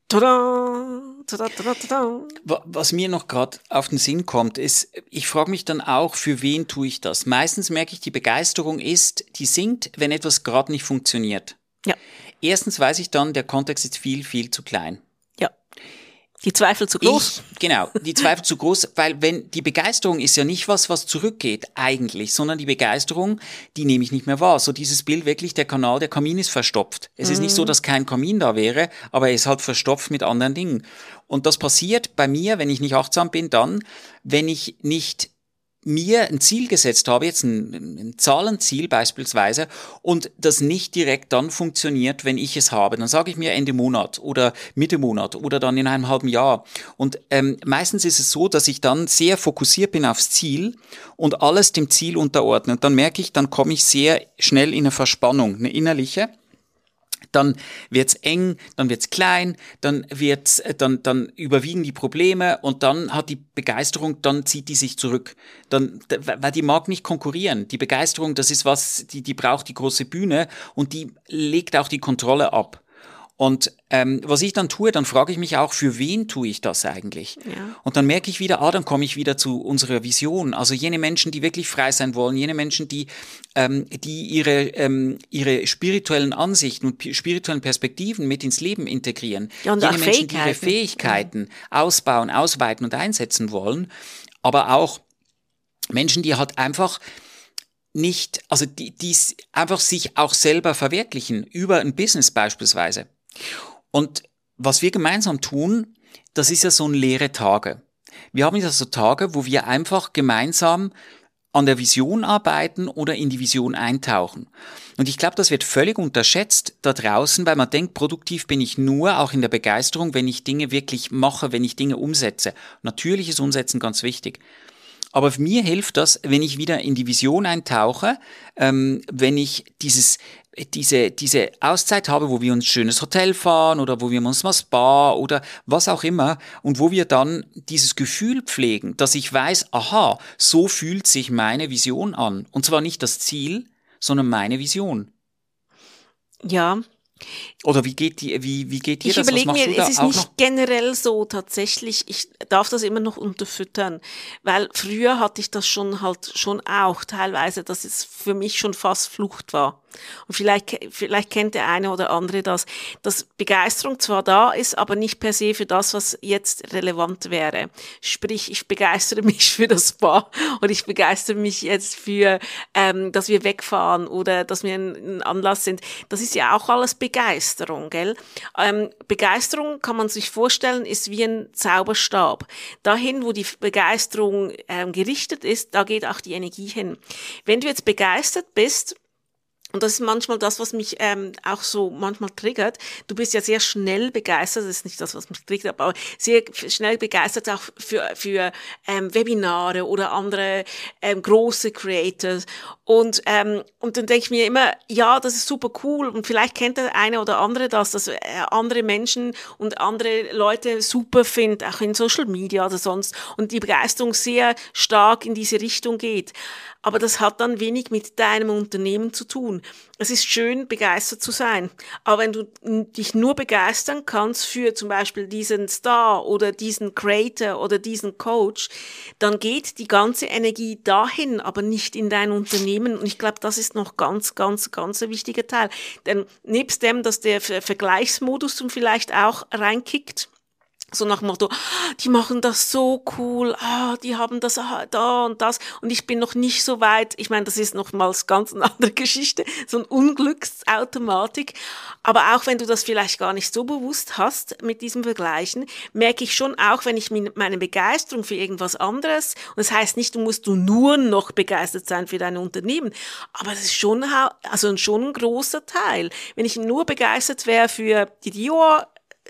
Speaker 2: tada, tada, tada, tada.
Speaker 1: Was mir noch gerade auf den Sinn kommt, ist, ich frage mich dann auch, für wen tue ich das? Meistens merke ich, die Begeisterung die sinkt, wenn etwas gerade nicht funktioniert.
Speaker 2: Ja,
Speaker 1: Erstens weiß ich dann, der Kontext ist viel, viel zu klein.
Speaker 2: ja. Die Zweifel zu groß.
Speaker 1: Die Zweifel zu groß, weil die Begeisterung ist ja nicht was zurückgeht eigentlich, sondern die Begeisterung, die nehme ich nicht mehr wahr. So dieses Bild wirklich, der Kamin ist verstopft. Es ist nicht so, dass kein Kamin da wäre, aber er ist halt verstopft mit anderen Dingen. Und das passiert bei mir, wenn ich nicht achtsam bin, dann, wenn ich nicht mir ein Ziel gesetzt habe, jetzt ein Zahlenziel beispielsweise, und das nicht direkt dann funktioniert, wenn ich es habe. Dann sage ich mir Ende Monat oder Mitte Monat oder dann in einem halben Jahr. Und meistens ist es so, dass ich dann sehr fokussiert bin aufs Ziel und alles dem Ziel unterordne. Und dann merke ich, dann komme ich sehr schnell in eine Verspannung, eine innerliche. Dann wird's eng, dann wird's klein, dann überwiegen die Probleme und dann hat die Begeisterung, dann zieht die sich zurück. Weil die mag nicht konkurrieren. Die Begeisterung, das ist was, die braucht die große Bühne und die legt auch die Kontrolle ab. Und was ich dann tue, dann frage ich mich auch, für wen tue ich das eigentlich?
Speaker 2: Ja.
Speaker 1: Und dann merke ich wieder, dann komme ich wieder zu unserer Vision. Also jene Menschen, die wirklich frei sein wollen, jene Menschen, die ihre spirituellen Ansichten und spirituellen Perspektiven mit ins Leben integrieren.
Speaker 2: Ja, und
Speaker 1: jene
Speaker 2: auch
Speaker 1: Menschen, die ihre Fähigkeiten ausbauen, ausweiten und einsetzen wollen, aber auch Menschen, die halt einfach nicht, also die einfach sich auch selber verwirklichen, über ein Business beispielsweise. Und was wir gemeinsam tun, das ist ja so ein leere Tage. Wir haben ja so Tage, wo wir einfach gemeinsam an der Vision arbeiten oder in die Vision eintauchen. Und ich glaube, das wird völlig unterschätzt da draußen, weil man denkt, produktiv bin ich nur, auch in der Begeisterung, wenn ich Dinge wirklich mache, wenn ich Dinge umsetze. Natürlich ist Umsetzen ganz wichtig. Aber mir hilft das, wenn ich wieder in die Vision eintauche, wenn ich diese Auszeit habe, wo wir uns ein schönes Hotel fahren oder wo wir uns mal Spa oder was auch immer und wo wir dann dieses Gefühl pflegen, dass ich weiß, aha, so fühlt sich meine Vision an. Und zwar nicht das Ziel, sondern meine Vision.
Speaker 2: Ja.
Speaker 1: Oder wie geht dir das?
Speaker 2: Ich überlege mir, es ist nicht generell so tatsächlich, ich darf das immer noch unterfüttern, weil früher hatte ich das schon auch teilweise, dass es für mich schon fast Flucht war. Und vielleicht kennt der eine oder andere das, dass Begeisterung zwar da ist, aber nicht per se für das, was jetzt relevant wäre. Sprich, ich begeistere mich für das Spa oder ich begeistere mich jetzt für, dass wir wegfahren oder dass wir ein Anlass sind. Das ist ja auch alles Begeisterung, gell? Begeisterung, kann man sich vorstellen, ist wie ein Zauberstab. Dahin, wo die Begeisterung gerichtet ist, da geht auch die Energie hin. Wenn du jetzt begeistert bist, und das ist manchmal das, was mich auch so manchmal triggert. Du bist ja sehr schnell begeistert, das ist nicht das, was mich triggert, aber sehr schnell begeistert auch für Webinare oder andere große Creators. Und dann denke ich mir immer, ja, das ist super cool. Und vielleicht kennt der eine oder andere das, dass andere Menschen und andere Leute super finden, auch in Social Media oder sonst. Und die Begeisterung sehr stark in diese Richtung geht. Aber das hat dann wenig mit deinem Unternehmen zu tun. Es ist schön, begeistert zu sein. Aber wenn du dich nur begeistern kannst für zum Beispiel diesen Star oder diesen Creator oder diesen Coach, dann geht die ganze Energie dahin, aber nicht in dein Unternehmen. Und ich glaube, das ist noch ganz ein wichtiger Teil. Denn nebst dem, dass der Vergleichsmodus vielleicht auch reinkickt, so nach dem Motto, die machen das so cool, die haben das da und das und ich bin noch nicht so weit. Ich meine, das ist nochmals ganz eine andere Geschichte, so ein Unglücksautomatik. Aber auch wenn du das vielleicht gar nicht so bewusst hast mit diesem Vergleichen, merke ich schon auch, wenn ich meine Begeisterung für irgendwas anderes, und das heißt nicht, du nur noch begeistert sein für dein Unternehmen, aber das ist schon ein großer Teil. Wenn ich nur begeistert wäre für die Dior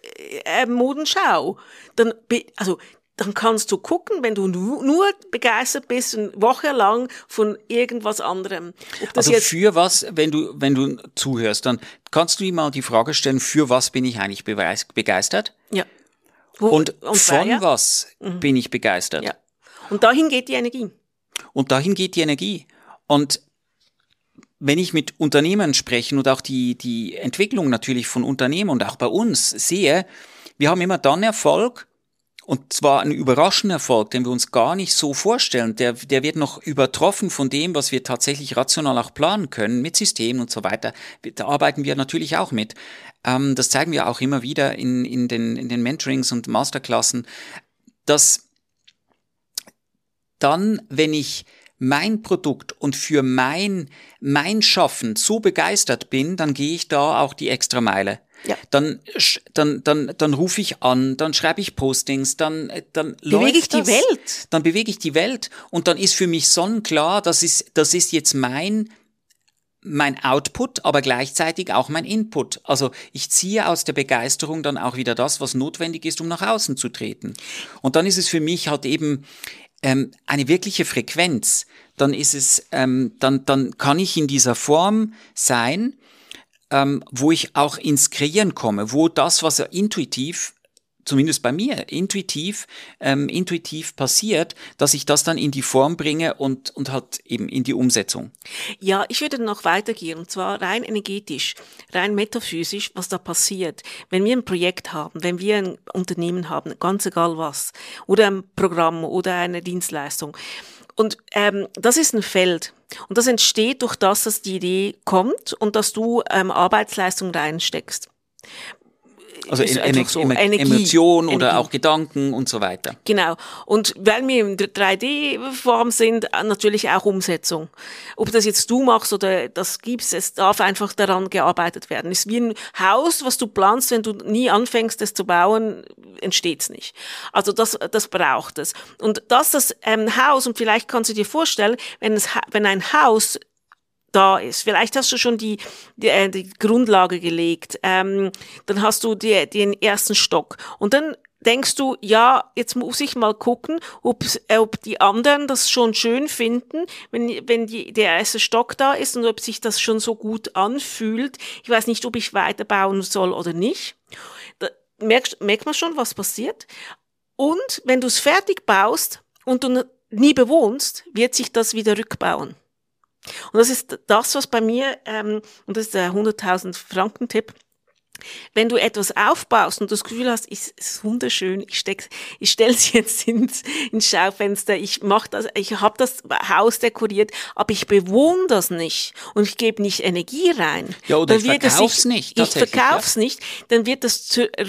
Speaker 2: Modenschau, dann kannst du gucken, wenn du nur begeistert bist, eine Woche lang von irgendwas anderem.
Speaker 1: Also für was, wenn du zuhörst, dann kannst du ihm mal die Frage stellen, für was bin ich eigentlich begeistert?
Speaker 2: Ja.
Speaker 1: Und von was bin ich begeistert?
Speaker 2: Ja. Und dahin geht die Energie.
Speaker 1: Und wenn ich mit Unternehmern spreche und auch die Entwicklung natürlich von Unternehmen und auch bei uns sehe, wir haben immer dann Erfolg, und zwar einen überraschenden Erfolg, den wir uns gar nicht so vorstellen. Der wird noch übertroffen von dem, was wir tatsächlich rational auch planen können, mit Systemen und so weiter. Da arbeiten wir natürlich auch mit. Das zeigen wir auch immer wieder in den Mentorings und Masterklassen, dass dann, wenn ich mein Produkt und für mein Schaffen so begeistert bin, dann gehe ich da auch die Extrameile. Ja. Dann rufe ich an, dann schreibe ich Postings, dann bewege ich die Welt. Dann bewege ich die Welt und dann ist für mich sonnenklar, das ist jetzt mein Output, aber gleichzeitig auch mein Input. Also ich ziehe aus der Begeisterung dann auch wieder das, was notwendig ist, um nach außen zu treten. Und dann ist es für mich halt eben eine wirkliche Frequenz. Dann ist es, dann kann ich in dieser Form sein, wo ich auch ins Kreieren komme, wo das, was intuitiv, zumindest bei mir, intuitiv passiert, dass ich das dann in die Form bringe und halt eben in die Umsetzung.
Speaker 2: Ja, ich würde noch weitergehen, und zwar rein energetisch, rein metaphysisch, was da passiert. Wenn wir ein Projekt haben, wenn wir ein Unternehmen haben, ganz egal was, oder ein Programm oder eine Dienstleistung, und das ist ein Feld. Und das entsteht durch das, dass die Idee kommt und dass du Arbeitsleistung reinsteckst.
Speaker 1: Also
Speaker 2: ist einfach so. Energie,
Speaker 1: Emotion oder auch Gedanken und so weiter.
Speaker 2: Genau. Und weil wir in 3D-Form sind, natürlich auch Umsetzung. Ob das jetzt du machst oder das gibt's, es darf einfach daran gearbeitet werden. Es ist wie ein Haus, was du planst, wenn du nie anfängst, es zu bauen, entsteht's nicht. Also das braucht es. Und das Haus, und vielleicht kannst du dir vorstellen, wenn ein Haus da ist. Vielleicht hast du schon die Grundlage gelegt. Dann hast du den ersten Stock. Und dann denkst du, ja, jetzt muss ich mal gucken, ob die anderen das schon schön finden, wenn der erste Stock da ist und ob sich das schon so gut anfühlt. Ich weiß nicht, ob ich weiterbauen soll oder nicht. Da merkt man schon, was passiert. Und wenn du es fertig baust und du nie bewohnst, wird sich das wieder rückbauen. Und das ist das, was bei mir, und das ist der 100.000 Franken-Tipp, wenn du etwas aufbaust und das Gefühl hast, ist wunderschön, ich stelle es jetzt ins Schaufenster, ich habe das Haus dekoriert, aber ich bewohne das nicht und ich gebe nicht Energie rein.
Speaker 1: Ja, oder ich verkauf's nicht.
Speaker 2: Ich verkauf's nicht, dann wird das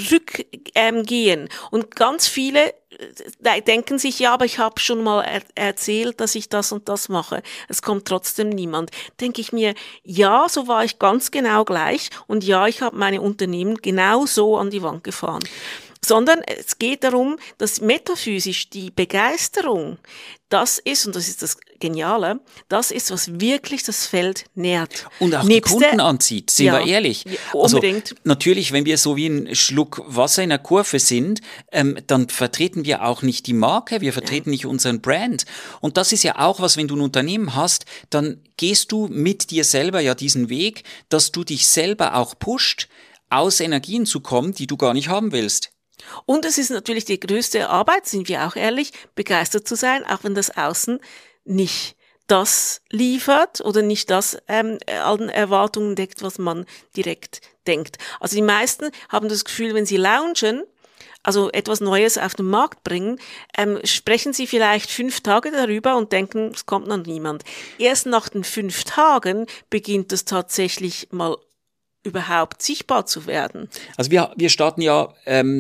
Speaker 2: zurückgehen. Und ganz viele denken sich, ja, aber ich habe schon mal erzählt, dass ich das und das mache. Es kommt trotzdem niemand. Denke ich mir, ja, so war ich ganz genau gleich und ja, ich habe meine Unternehmen genau so an die Wand gefahren. Sondern es geht darum, dass metaphysisch die Begeisterung, das ist, und das ist das Geniale, das ist, was wirklich das Feld nährt.
Speaker 1: Und auch die Kunden anzieht, sind wir ehrlich.
Speaker 2: Ja, unbedingt.
Speaker 1: Also natürlich, wenn wir so wie ein Schluck Wasser in der Kurve sind, dann vertreten wir auch nicht die Marke, wir vertreten nicht unseren Brand. Und das ist ja auch was, wenn du ein Unternehmen hast, dann gehst du mit dir selber ja diesen Weg, dass du dich selber auch pusht, aus Energien zu kommen, die du gar nicht haben willst.
Speaker 2: Und es ist natürlich die größte Arbeit, sind wir auch ehrlich, begeistert zu sein, auch wenn das Außen nicht das liefert oder nicht das allen Erwartungen deckt, was man direkt denkt. Also die meisten haben das Gefühl, wenn sie launchen, also etwas Neues auf den Markt bringen, sprechen sie vielleicht 5 Tage darüber und denken, es kommt noch niemand. Erst nach den 5 Tagen beginnt es tatsächlich mal überhaupt sichtbar zu werden.
Speaker 1: Also wir starten ja,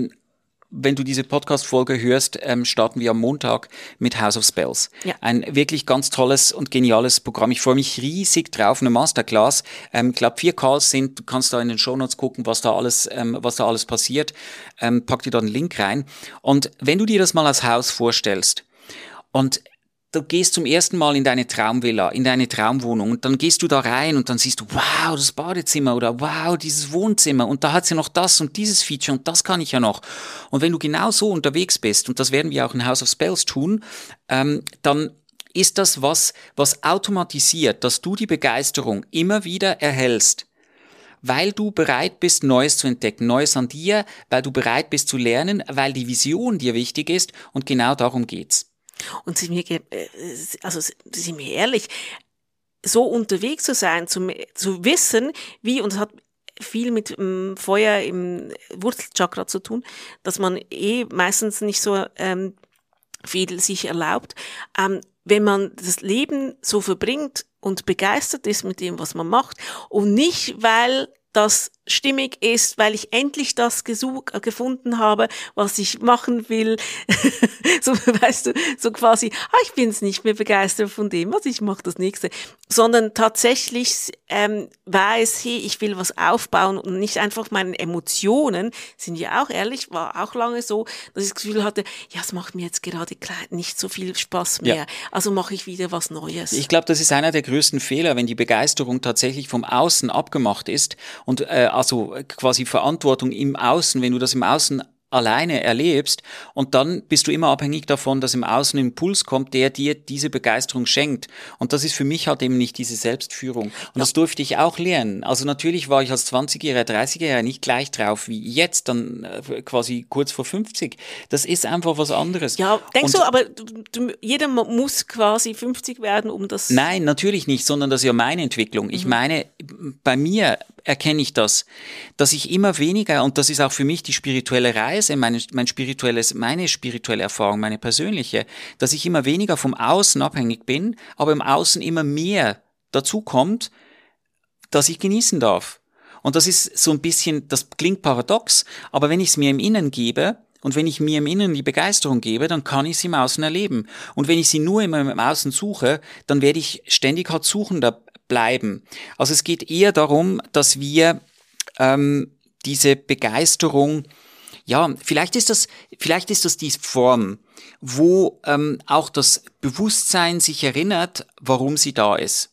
Speaker 1: wenn du diese Podcast-Folge hörst, starten wir am Montag mit House of Spells. Ja. Ein wirklich ganz tolles und geniales Programm. Ich freue mich riesig drauf, eine Masterclass. Ich glaube, 4 Calls sind, du kannst da in den Shownotes gucken, was da alles passiert. Pack dir da einen Link rein. Und wenn du dir das mal als Haus vorstellst und du gehst zum ersten Mal in deine Traumvilla, in deine Traumwohnung und dann gehst du da rein und dann siehst du, wow, das Badezimmer oder wow, dieses Wohnzimmer und da hat sie ja noch das und dieses Feature und das kann ich ja noch. Und wenn du genau so unterwegs bist, und das werden wir auch in House of Spells tun, dann ist das was automatisiert, dass du die Begeisterung immer wieder erhältst, weil du bereit bist, Neues zu entdecken, Neues an dir, weil du bereit bist zu lernen, weil die Vision dir wichtig ist und genau darum geht's.
Speaker 2: Und sind wir ehrlich, so unterwegs zu sein, zu wissen, wie, und das hat viel mit Feuer im Wurzelchakra zu tun, dass man meistens nicht so viel sich erlaubt. Wenn man das Leben so verbringt und begeistert ist mit dem, was man macht und nicht, weil das stimmig ist, weil ich endlich das gefunden habe, was ich machen will. So, weißt du, so quasi, ich bin jetzt nicht mehr begeistert von dem, was ich mache, das Nächste. Sondern tatsächlich weiß, hey, ich will was aufbauen und nicht einfach meine Emotionen, sind ja auch ehrlich, war auch lange so, dass ich das Gefühl hatte, ja, es macht mir jetzt gerade nicht so viel Spaß mehr, also mache ich wieder was Neues.
Speaker 1: Ich glaube, das ist einer der größten Fehler, wenn die Begeisterung tatsächlich vom Außen abgemacht ist und also quasi Verantwortung im Außen, wenn du das im Außen alleine erlebst und dann bist du immer abhängig davon, dass im Außen ein Impuls kommt, der dir diese Begeisterung schenkt. Und das ist für mich halt eben nicht diese Selbstführung. Und das durfte ich auch lernen. Also natürlich war ich als 20-Jähriger, 30-Jähriger nicht gleich drauf wie jetzt, dann quasi kurz vor 50. Das ist einfach was anderes.
Speaker 2: Ja, denkst du, aber jeder muss quasi 50 werden, um das...
Speaker 1: Nein, natürlich nicht, sondern das ist ja meine Entwicklung. Ich meine, bei mir erkenne ich das, dass ich immer weniger, und das ist auch für mich die spirituelle Reise, meine spirituelle Erfahrung, meine persönliche, dass ich immer weniger vom Außen abhängig bin, aber im Außen immer mehr dazu kommt, dass ich genießen darf. Und das ist so ein bisschen, das klingt paradox, aber wenn ich es mir im Innen gebe und wenn ich mir im Innen die Begeisterung gebe, dann kann ich sie im Außen erleben. Und wenn ich sie nur immer im Außen suche, dann werde ich ständig halt Suchender bleiben. Also es geht eher darum, dass wir diese Begeisterung, ja, vielleicht ist das die Form, wo auch das Bewusstsein sich erinnert, warum sie da ist.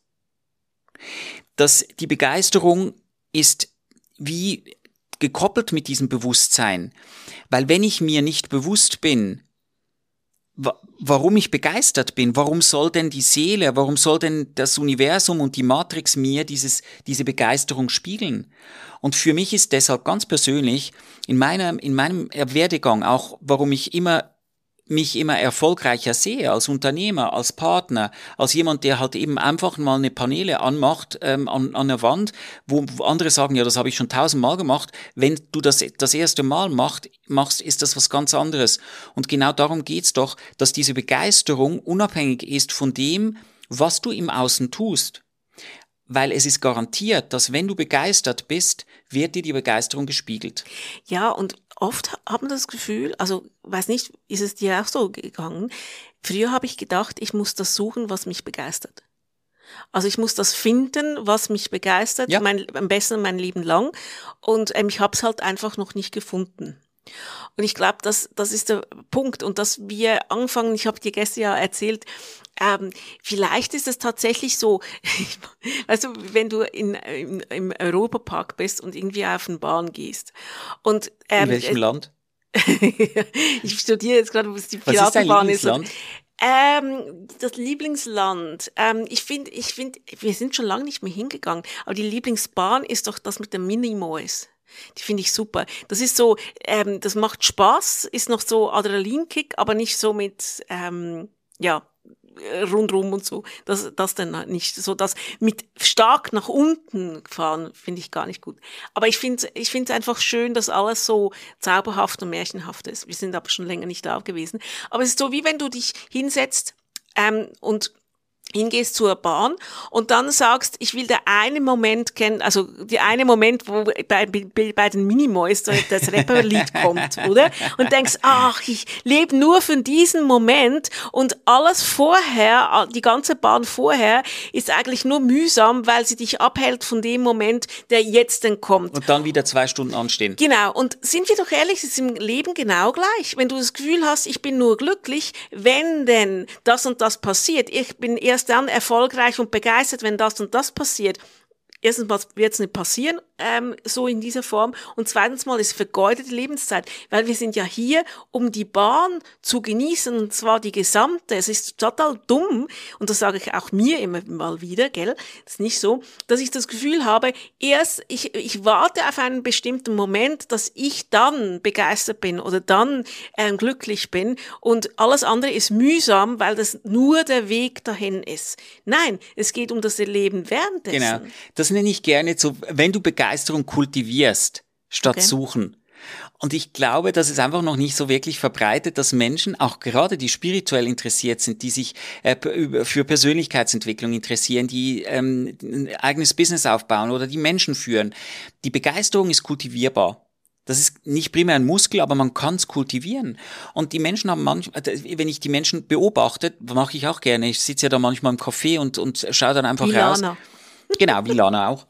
Speaker 1: Die Begeisterung ist wie gekoppelt mit diesem Bewusstsein, weil wenn ich mir nicht bewusst bin, warum ich begeistert bin, warum soll denn die Seele, warum soll denn das Universum und die Matrix mir diese Begeisterung spiegeln? Und für mich ist deshalb ganz persönlich in meinem Werdegang auch, warum ich mich immer erfolgreicher sehe als Unternehmer, als Partner, als jemand, der halt eben einfach mal eine Paneele anmacht an der Wand, wo andere sagen, ja, das habe ich schon 1000-mal gemacht. Wenn du das erste Mal machst, ist das was ganz anderes. Und genau darum geht's doch, dass diese Begeisterung unabhängig ist von dem, was du im Außen tust. Weil es ist garantiert, dass wenn du begeistert bist, wird dir die Begeisterung gespiegelt.
Speaker 2: Ja, und oft haben wir das Gefühl, also weiß nicht, ist es dir auch so gegangen? Früher habe ich gedacht, ich muss das suchen, was mich begeistert. Also ich muss das finden, was mich begeistert,
Speaker 1: Ja.
Speaker 2: Am besten mein Leben lang. Und ich habe es halt einfach noch nicht gefunden. Und ich glaube, das ist der Punkt. Und dass wir anfangen, ich habe dir gestern ja erzählt, vielleicht ist es tatsächlich so, weißt du, wenn du im Europapark bist und irgendwie auf eine Bahn gehst. Und,
Speaker 1: in welchem Land?
Speaker 2: Ich studiere jetzt gerade, wo es die Piratenbahn ist. Das Lieblingsland. Ich finde, wir sind schon lange nicht mehr hingegangen, aber die Lieblingsbahn ist doch das mit den Minimoys. Die finde ich super. Das ist so, das macht Spaß, ist noch so Adrenalinkick, aber nicht so mit, rundrum und so. Das dann nicht so, das mit stark nach unten fahren, finde ich gar nicht gut. Aber ich finde es einfach schön, dass alles so zauberhaft und märchenhaft ist. Wir sind aber schon länger nicht da gewesen. Aber es ist so, wie wenn du dich hinsetzt, und hingehst zur Bahn und dann sagst, ich will der eine Moment kennen, also der eine Moment, wo bei den Minimoys das Rapperlied kommt, oder? Und denkst, ach, ich lebe nur für diesen Moment und alles vorher, die ganze Bahn vorher, ist eigentlich nur mühsam, weil sie dich abhält von dem Moment, der jetzt dann kommt.
Speaker 1: Und dann wieder 2 Stunden anstehen.
Speaker 2: Genau. Und sind wir doch ehrlich, es ist im Leben genau gleich. Wenn du das Gefühl hast, ich bin nur glücklich, wenn denn das und das passiert. Ich bin erst dann erfolgreich und begeistert, wenn das und das passiert. Erstens mal wird es nicht passieren, so in dieser Form. Und zweitens mal ist vergeudete Lebenszeit, weil wir sind ja hier, um die Bahn zu genießen, und zwar die gesamte. Es ist total dumm, und das sage ich auch mir immer mal wieder, gell? Das ist nicht so, dass ich das Gefühl habe, ich warte auf einen bestimmten Moment, dass ich dann begeistert bin oder dann glücklich bin, und alles andere ist mühsam, weil das nur der Weg dahin ist. Nein, es geht um das Leben währenddessen.
Speaker 1: Genau. Das nenne ich gerne so, wenn du Begeisterung kultivierst, statt suchen. Und ich glaube, dass es einfach noch nicht so wirklich verbreitet, dass Menschen, auch gerade die spirituell interessiert sind, die sich für Persönlichkeitsentwicklung interessieren, die ein eigenes Business aufbauen oder die Menschen führen. Die Begeisterung ist kultivierbar. Das ist nicht primär ein Muskel, aber man kann es kultivieren. Und die Menschen haben manchmal, wenn ich die Menschen beobachte, mache ich auch gerne. Ich sitze ja da manchmal im Café und schaue dann einfach raus. Genau, wie Lana auch.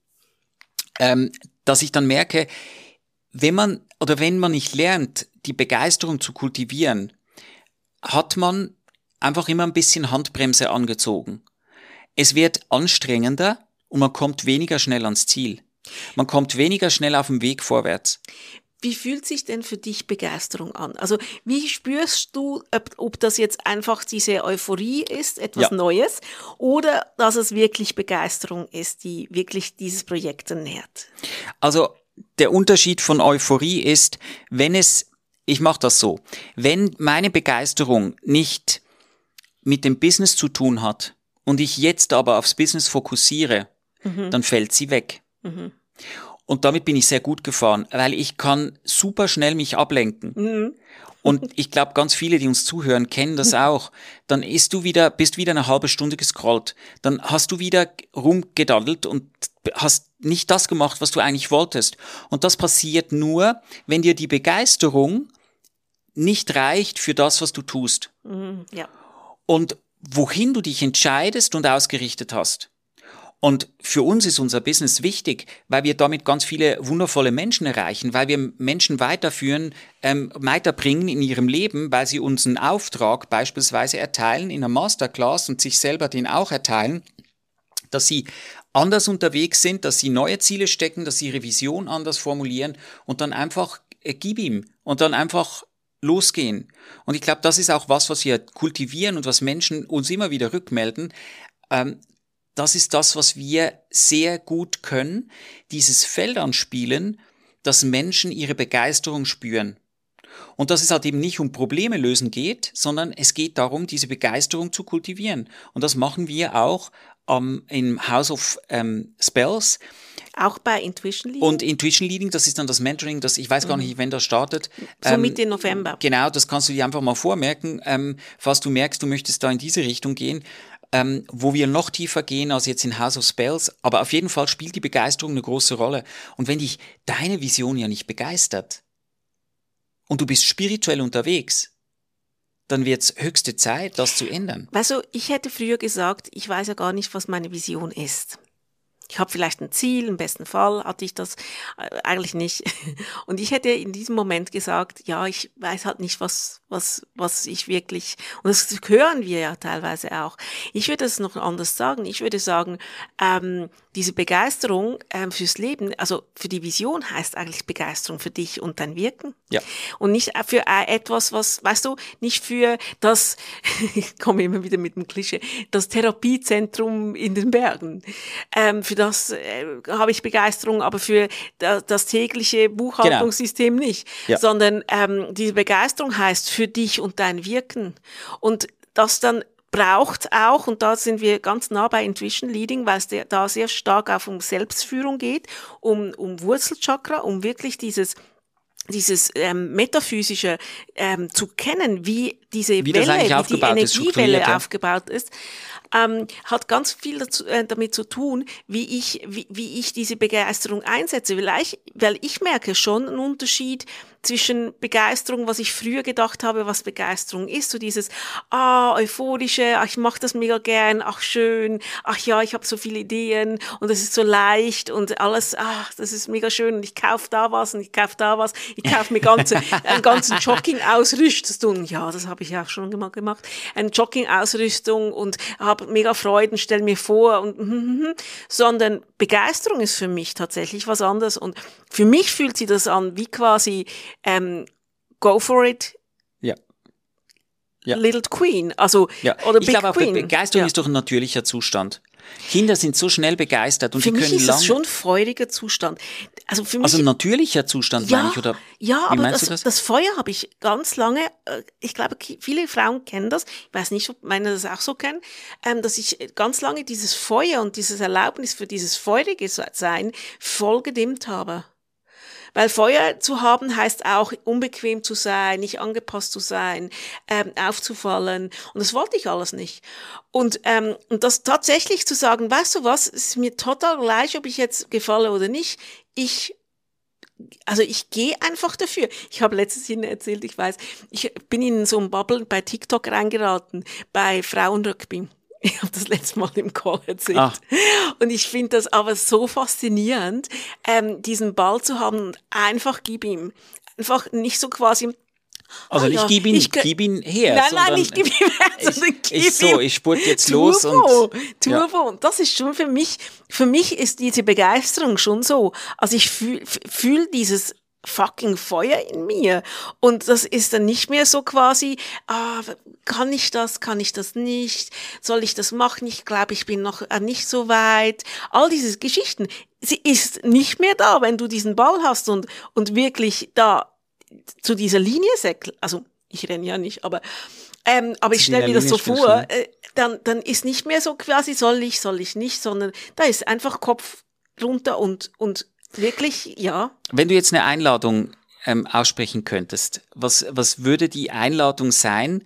Speaker 1: Dass ich dann merke, wenn man nicht lernt, die Begeisterung zu kultivieren, hat man einfach immer ein bisschen Handbremse angezogen. Es wird anstrengender und man kommt weniger schnell ans Ziel. Man kommt weniger schnell auf dem Weg vorwärts.
Speaker 2: Wie fühlt sich denn für dich Begeisterung an? Also wie spürst du, ob das jetzt einfach diese Euphorie ist, etwas Neues, oder dass es wirklich Begeisterung ist, die wirklich dieses Projekt nährt?
Speaker 1: Also der Unterschied von Euphorie ist, ich mache das so, wenn meine Begeisterung nicht mit dem Business zu tun hat und ich jetzt aber aufs Business fokussiere, dann fällt sie weg. Und damit bin ich sehr gut gefahren, weil ich kann super schnell mich ablenken. Und ich glaube, ganz viele, die uns zuhören, kennen das auch. Dann bist du wieder eine halbe Stunde gescrollt. Dann hast du wieder rumgedaddelt und hast nicht das gemacht, was du eigentlich wolltest. Und das passiert nur, wenn dir die Begeisterung nicht reicht für das, was du tust.
Speaker 2: Ja.
Speaker 1: Und wohin du dich entscheidest und ausgerichtet hast. Und für uns ist unser Business wichtig, weil wir damit ganz viele wundervolle Menschen erreichen, weil wir Menschen weiterführen, weiterbringen in ihrem Leben, weil sie uns einen Auftrag beispielsweise erteilen in einer Masterclass und sich selber den auch erteilen, dass sie anders unterwegs sind, dass sie neue Ziele stecken, dass sie ihre Vision anders formulieren und dann einfach gib ihm und dann einfach losgehen. Und ich glaube, das ist auch was wir kultivieren und was Menschen uns immer wieder rückmelden. Das ist das, was wir sehr gut können, dieses Feld anspielen, dass Menschen ihre Begeisterung spüren. Und dass es halt eben nicht um Probleme lösen geht, sondern es geht darum, diese Begeisterung zu kultivieren. Und das machen wir auch im House of Spells.
Speaker 2: Auch bei Intuition Leading?
Speaker 1: Und Intuition Leading, das ist dann das Mentoring, ich weiß gar nicht, wenn das startet.
Speaker 2: So Mitte November.
Speaker 1: Genau, das kannst du dir einfach mal vormerken, falls du merkst, du möchtest da in diese Richtung gehen. Wo wir noch tiefer gehen als jetzt in House of Spells, aber auf jeden Fall spielt die Begeisterung eine große Rolle. Und wenn dich deine Vision ja nicht begeistert und du bist spirituell unterwegs, dann wird es höchste Zeit, das zu ändern.
Speaker 2: Weißt du, ich hätte früher gesagt, ich weiß ja gar nicht, was meine Vision ist. Ich habe vielleicht ein Ziel, im besten Fall hatte ich das eigentlich nicht. Und ich hätte in diesem Moment gesagt, ja, ich weiß halt nicht, was ich wirklich, und das hören wir ja teilweise auch. Ich würde es noch anders sagen. Ich würde sagen, diese Begeisterung fürs Leben, also für die Vision heißt eigentlich Begeisterung für dich und dein Wirken.
Speaker 1: Ja.
Speaker 2: Und nicht für etwas, was, weißt du, nicht für das, ich komme immer wieder mit dem Klischee, das Therapiezentrum in den Bergen. Für das habe ich Begeisterung, aber für das tägliche Buchhaltungssystem nicht. Ja. Sondern diese Begeisterung heißt für dich und dein Wirken. Und das dann braucht auch, und da sind wir ganz nah bei Intuition Leading, weil es da sehr stark auch um Selbstführung geht, um Wurzelchakra, um wirklich dieses metaphysische zu kennen, wie diese Welle, wie die Energiewelle aufgebaut ist, hat ganz viel damit zu tun, wie ich diese Begeisterung einsetze. Weil ich merke schon einen Unterschied zwischen Begeisterung, was ich früher gedacht habe, was Begeisterung ist, so dieses euphorische, ich mache das mega gern, schön, ja, ich habe so viele Ideen und es ist so leicht und alles, das ist mega schön und ich kaufe da was und ich kaufe da was, ich kaufe mir einen ganzen Jogging-Ausrüstung, ja, das habe ich ja auch schon mal gemacht, eine Jogging-Ausrüstung und habe mega Freuden, stell mir vor sondern Begeisterung ist für mich tatsächlich was anderes und für mich fühlt sich das an wie quasi go for it,
Speaker 1: ja.
Speaker 2: Little Queen, also oder Big Queen. Ich glaube auch,
Speaker 1: Begeisterung ist doch ein natürlicher Zustand. Kinder sind so schnell begeistert und
Speaker 2: für
Speaker 1: die können
Speaker 2: mich ist das schon ein freudiger Zustand. Also für mich
Speaker 1: ein natürlicher Zustand, meine ich, oder?
Speaker 2: Ja, aber das Feuer habe ich ganz lange, ich glaube, viele Frauen kennen das, ich weiß nicht, ob meine das auch so kennen, dass ich ganz lange dieses Feuer und dieses Erlaubnis für dieses feurige Sein voll gedimmt habe. Weil Feuer zu haben heißt auch, unbequem zu sein, nicht angepasst zu sein, aufzufallen. Und das wollte ich alles nicht. Und das tatsächlich zu sagen, weißt du was, es ist mir total gleich, ob ich jetzt gefalle oder nicht. Ich gehe einfach dafür. Ich habe letztens Ihnen erzählt, ich weiß, ich bin in so ein Bubble bei TikTok reingeraten, bei Frauenrugby. Ich habe das letzte Mal im Call erzählt. Und ich finde das aber so faszinierend, diesen Ball zu haben und einfach gib ihm. Einfach nicht so quasi...
Speaker 1: Also nicht gib ihn her.
Speaker 2: Nein, nicht gib ihm her, sondern gib ihm.
Speaker 1: Ich spurt jetzt los
Speaker 2: und... Turbo. Und das ist schon für mich ist diese Begeisterung schon so. Also ich fühl dieses fucking Feuer in mir. Und das ist dann nicht mehr so quasi, kann ich das nicht? Soll ich das machen? Ich glaube, ich bin noch nicht so weit. All diese Geschichten. Sie ist nicht mehr da, wenn du diesen Ball hast und wirklich da zu dieser Linie säckelst. Also, ich renne ja nicht, aber ich stelle mir das so vor, dann ist nicht mehr so quasi, soll ich nicht, sondern da ist einfach Kopf runter und wirklich, ja.
Speaker 1: Wenn du jetzt eine Einladung aussprechen könntest, was würde die Einladung sein?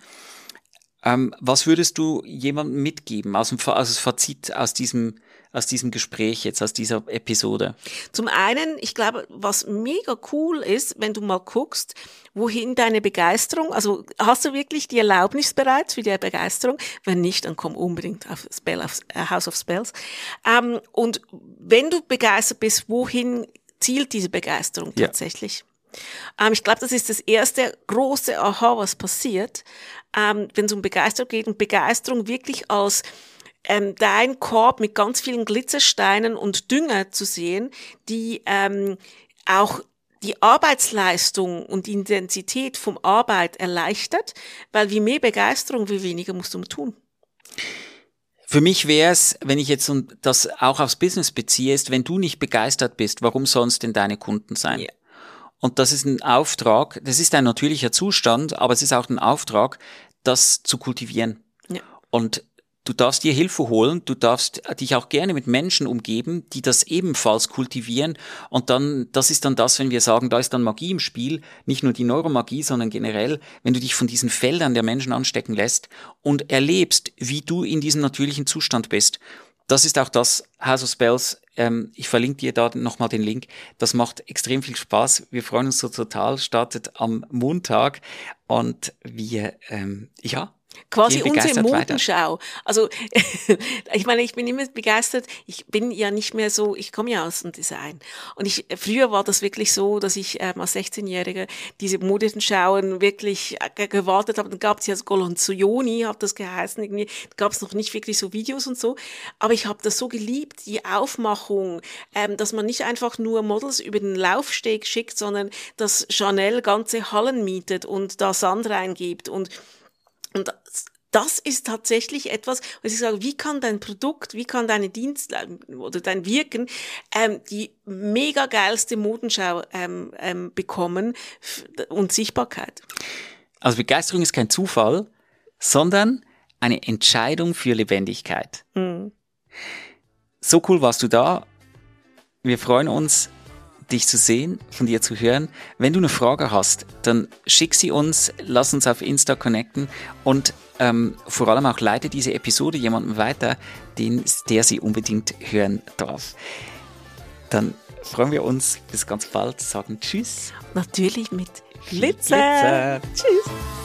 Speaker 1: Was würdest du jemandem mitgeben aus das Fazit aus diesem Gespräch jetzt, aus dieser Episode?
Speaker 2: Zum einen, ich glaube, was mega cool ist, wenn du mal guckst, wohin deine Begeisterung, also hast du wirklich die Erlaubnis bereits für die Begeisterung? Wenn nicht, dann komm unbedingt auf House of Spells. Und wenn du begeistert bist, wohin zielt diese Begeisterung tatsächlich? Ja. Ich glaube, das ist das erste große Aha, was passiert, wenn es um Begeisterung geht und Begeisterung wirklich als dein Korb mit ganz vielen Glitzersteinen und Dünger zu sehen, die auch die Arbeitsleistung und die Intensität vom Arbeit erleichtert, weil wie mehr Begeisterung, wie weniger musst du tun.
Speaker 1: Für mich wäre es, wenn ich jetzt das auch aufs Business beziehe, ist, wenn du nicht begeistert bist, warum sollen es denn deine Kunden sein? Yeah. Und das ist ein Auftrag, das ist ein natürlicher Zustand, aber es ist auch ein Auftrag, das zu kultivieren. Ja. Und du darfst dir Hilfe holen, du darfst dich auch gerne mit Menschen umgeben, die das ebenfalls kultivieren. Und dann, das ist dann das, wenn wir sagen, da ist dann Magie im Spiel, nicht nur die Neuromagie, sondern generell, wenn du dich von diesen Feldern der Menschen anstecken lässt und erlebst, wie du in diesem natürlichen Zustand bist. Das ist auch das House of Spells. Ich verlinke dir da nochmal den Link. Das macht extrem viel Spaß. Wir freuen uns so total. Startet am Montag und wir,
Speaker 2: quasi unsere Modenschau. Also, ich meine, ich bin immer begeistert. Ich bin ja nicht mehr so, ich komme ja aus dem Design. Und früher war das wirklich so, dass ich als 16-Jährige diese Modenschauen wirklich gewartet habe. Dann gab es ja so Golonzioni, hat das geheißen, irgendwie. Da gab es noch nicht wirklich so Videos und so. Aber ich habe das so geliebt, die Aufmachung, dass man nicht einfach nur Models über den Laufsteg schickt, sondern dass Chanel ganze Hallen mietet und da Sand reingibt und das ist tatsächlich etwas, was ich sage, wie kann dein Produkt, wie kann deine Dienstleistung oder dein Wirken die mega geilste Modenschau bekommen und Sichtbarkeit.
Speaker 1: Also Begeisterung ist kein Zufall, sondern eine Entscheidung für Lebendigkeit. Mhm. So cool warst du da. Wir freuen uns, dich zu sehen, von dir zu hören. Wenn du eine Frage hast, dann schick sie uns, lass uns auf Insta connecten und vor allem auch leite diese Episode jemandem weiter, der sie unbedingt hören darf. Dann freuen wir uns bis ganz bald, sagen Tschüss.
Speaker 2: Natürlich mit Glitzer. Tschüss.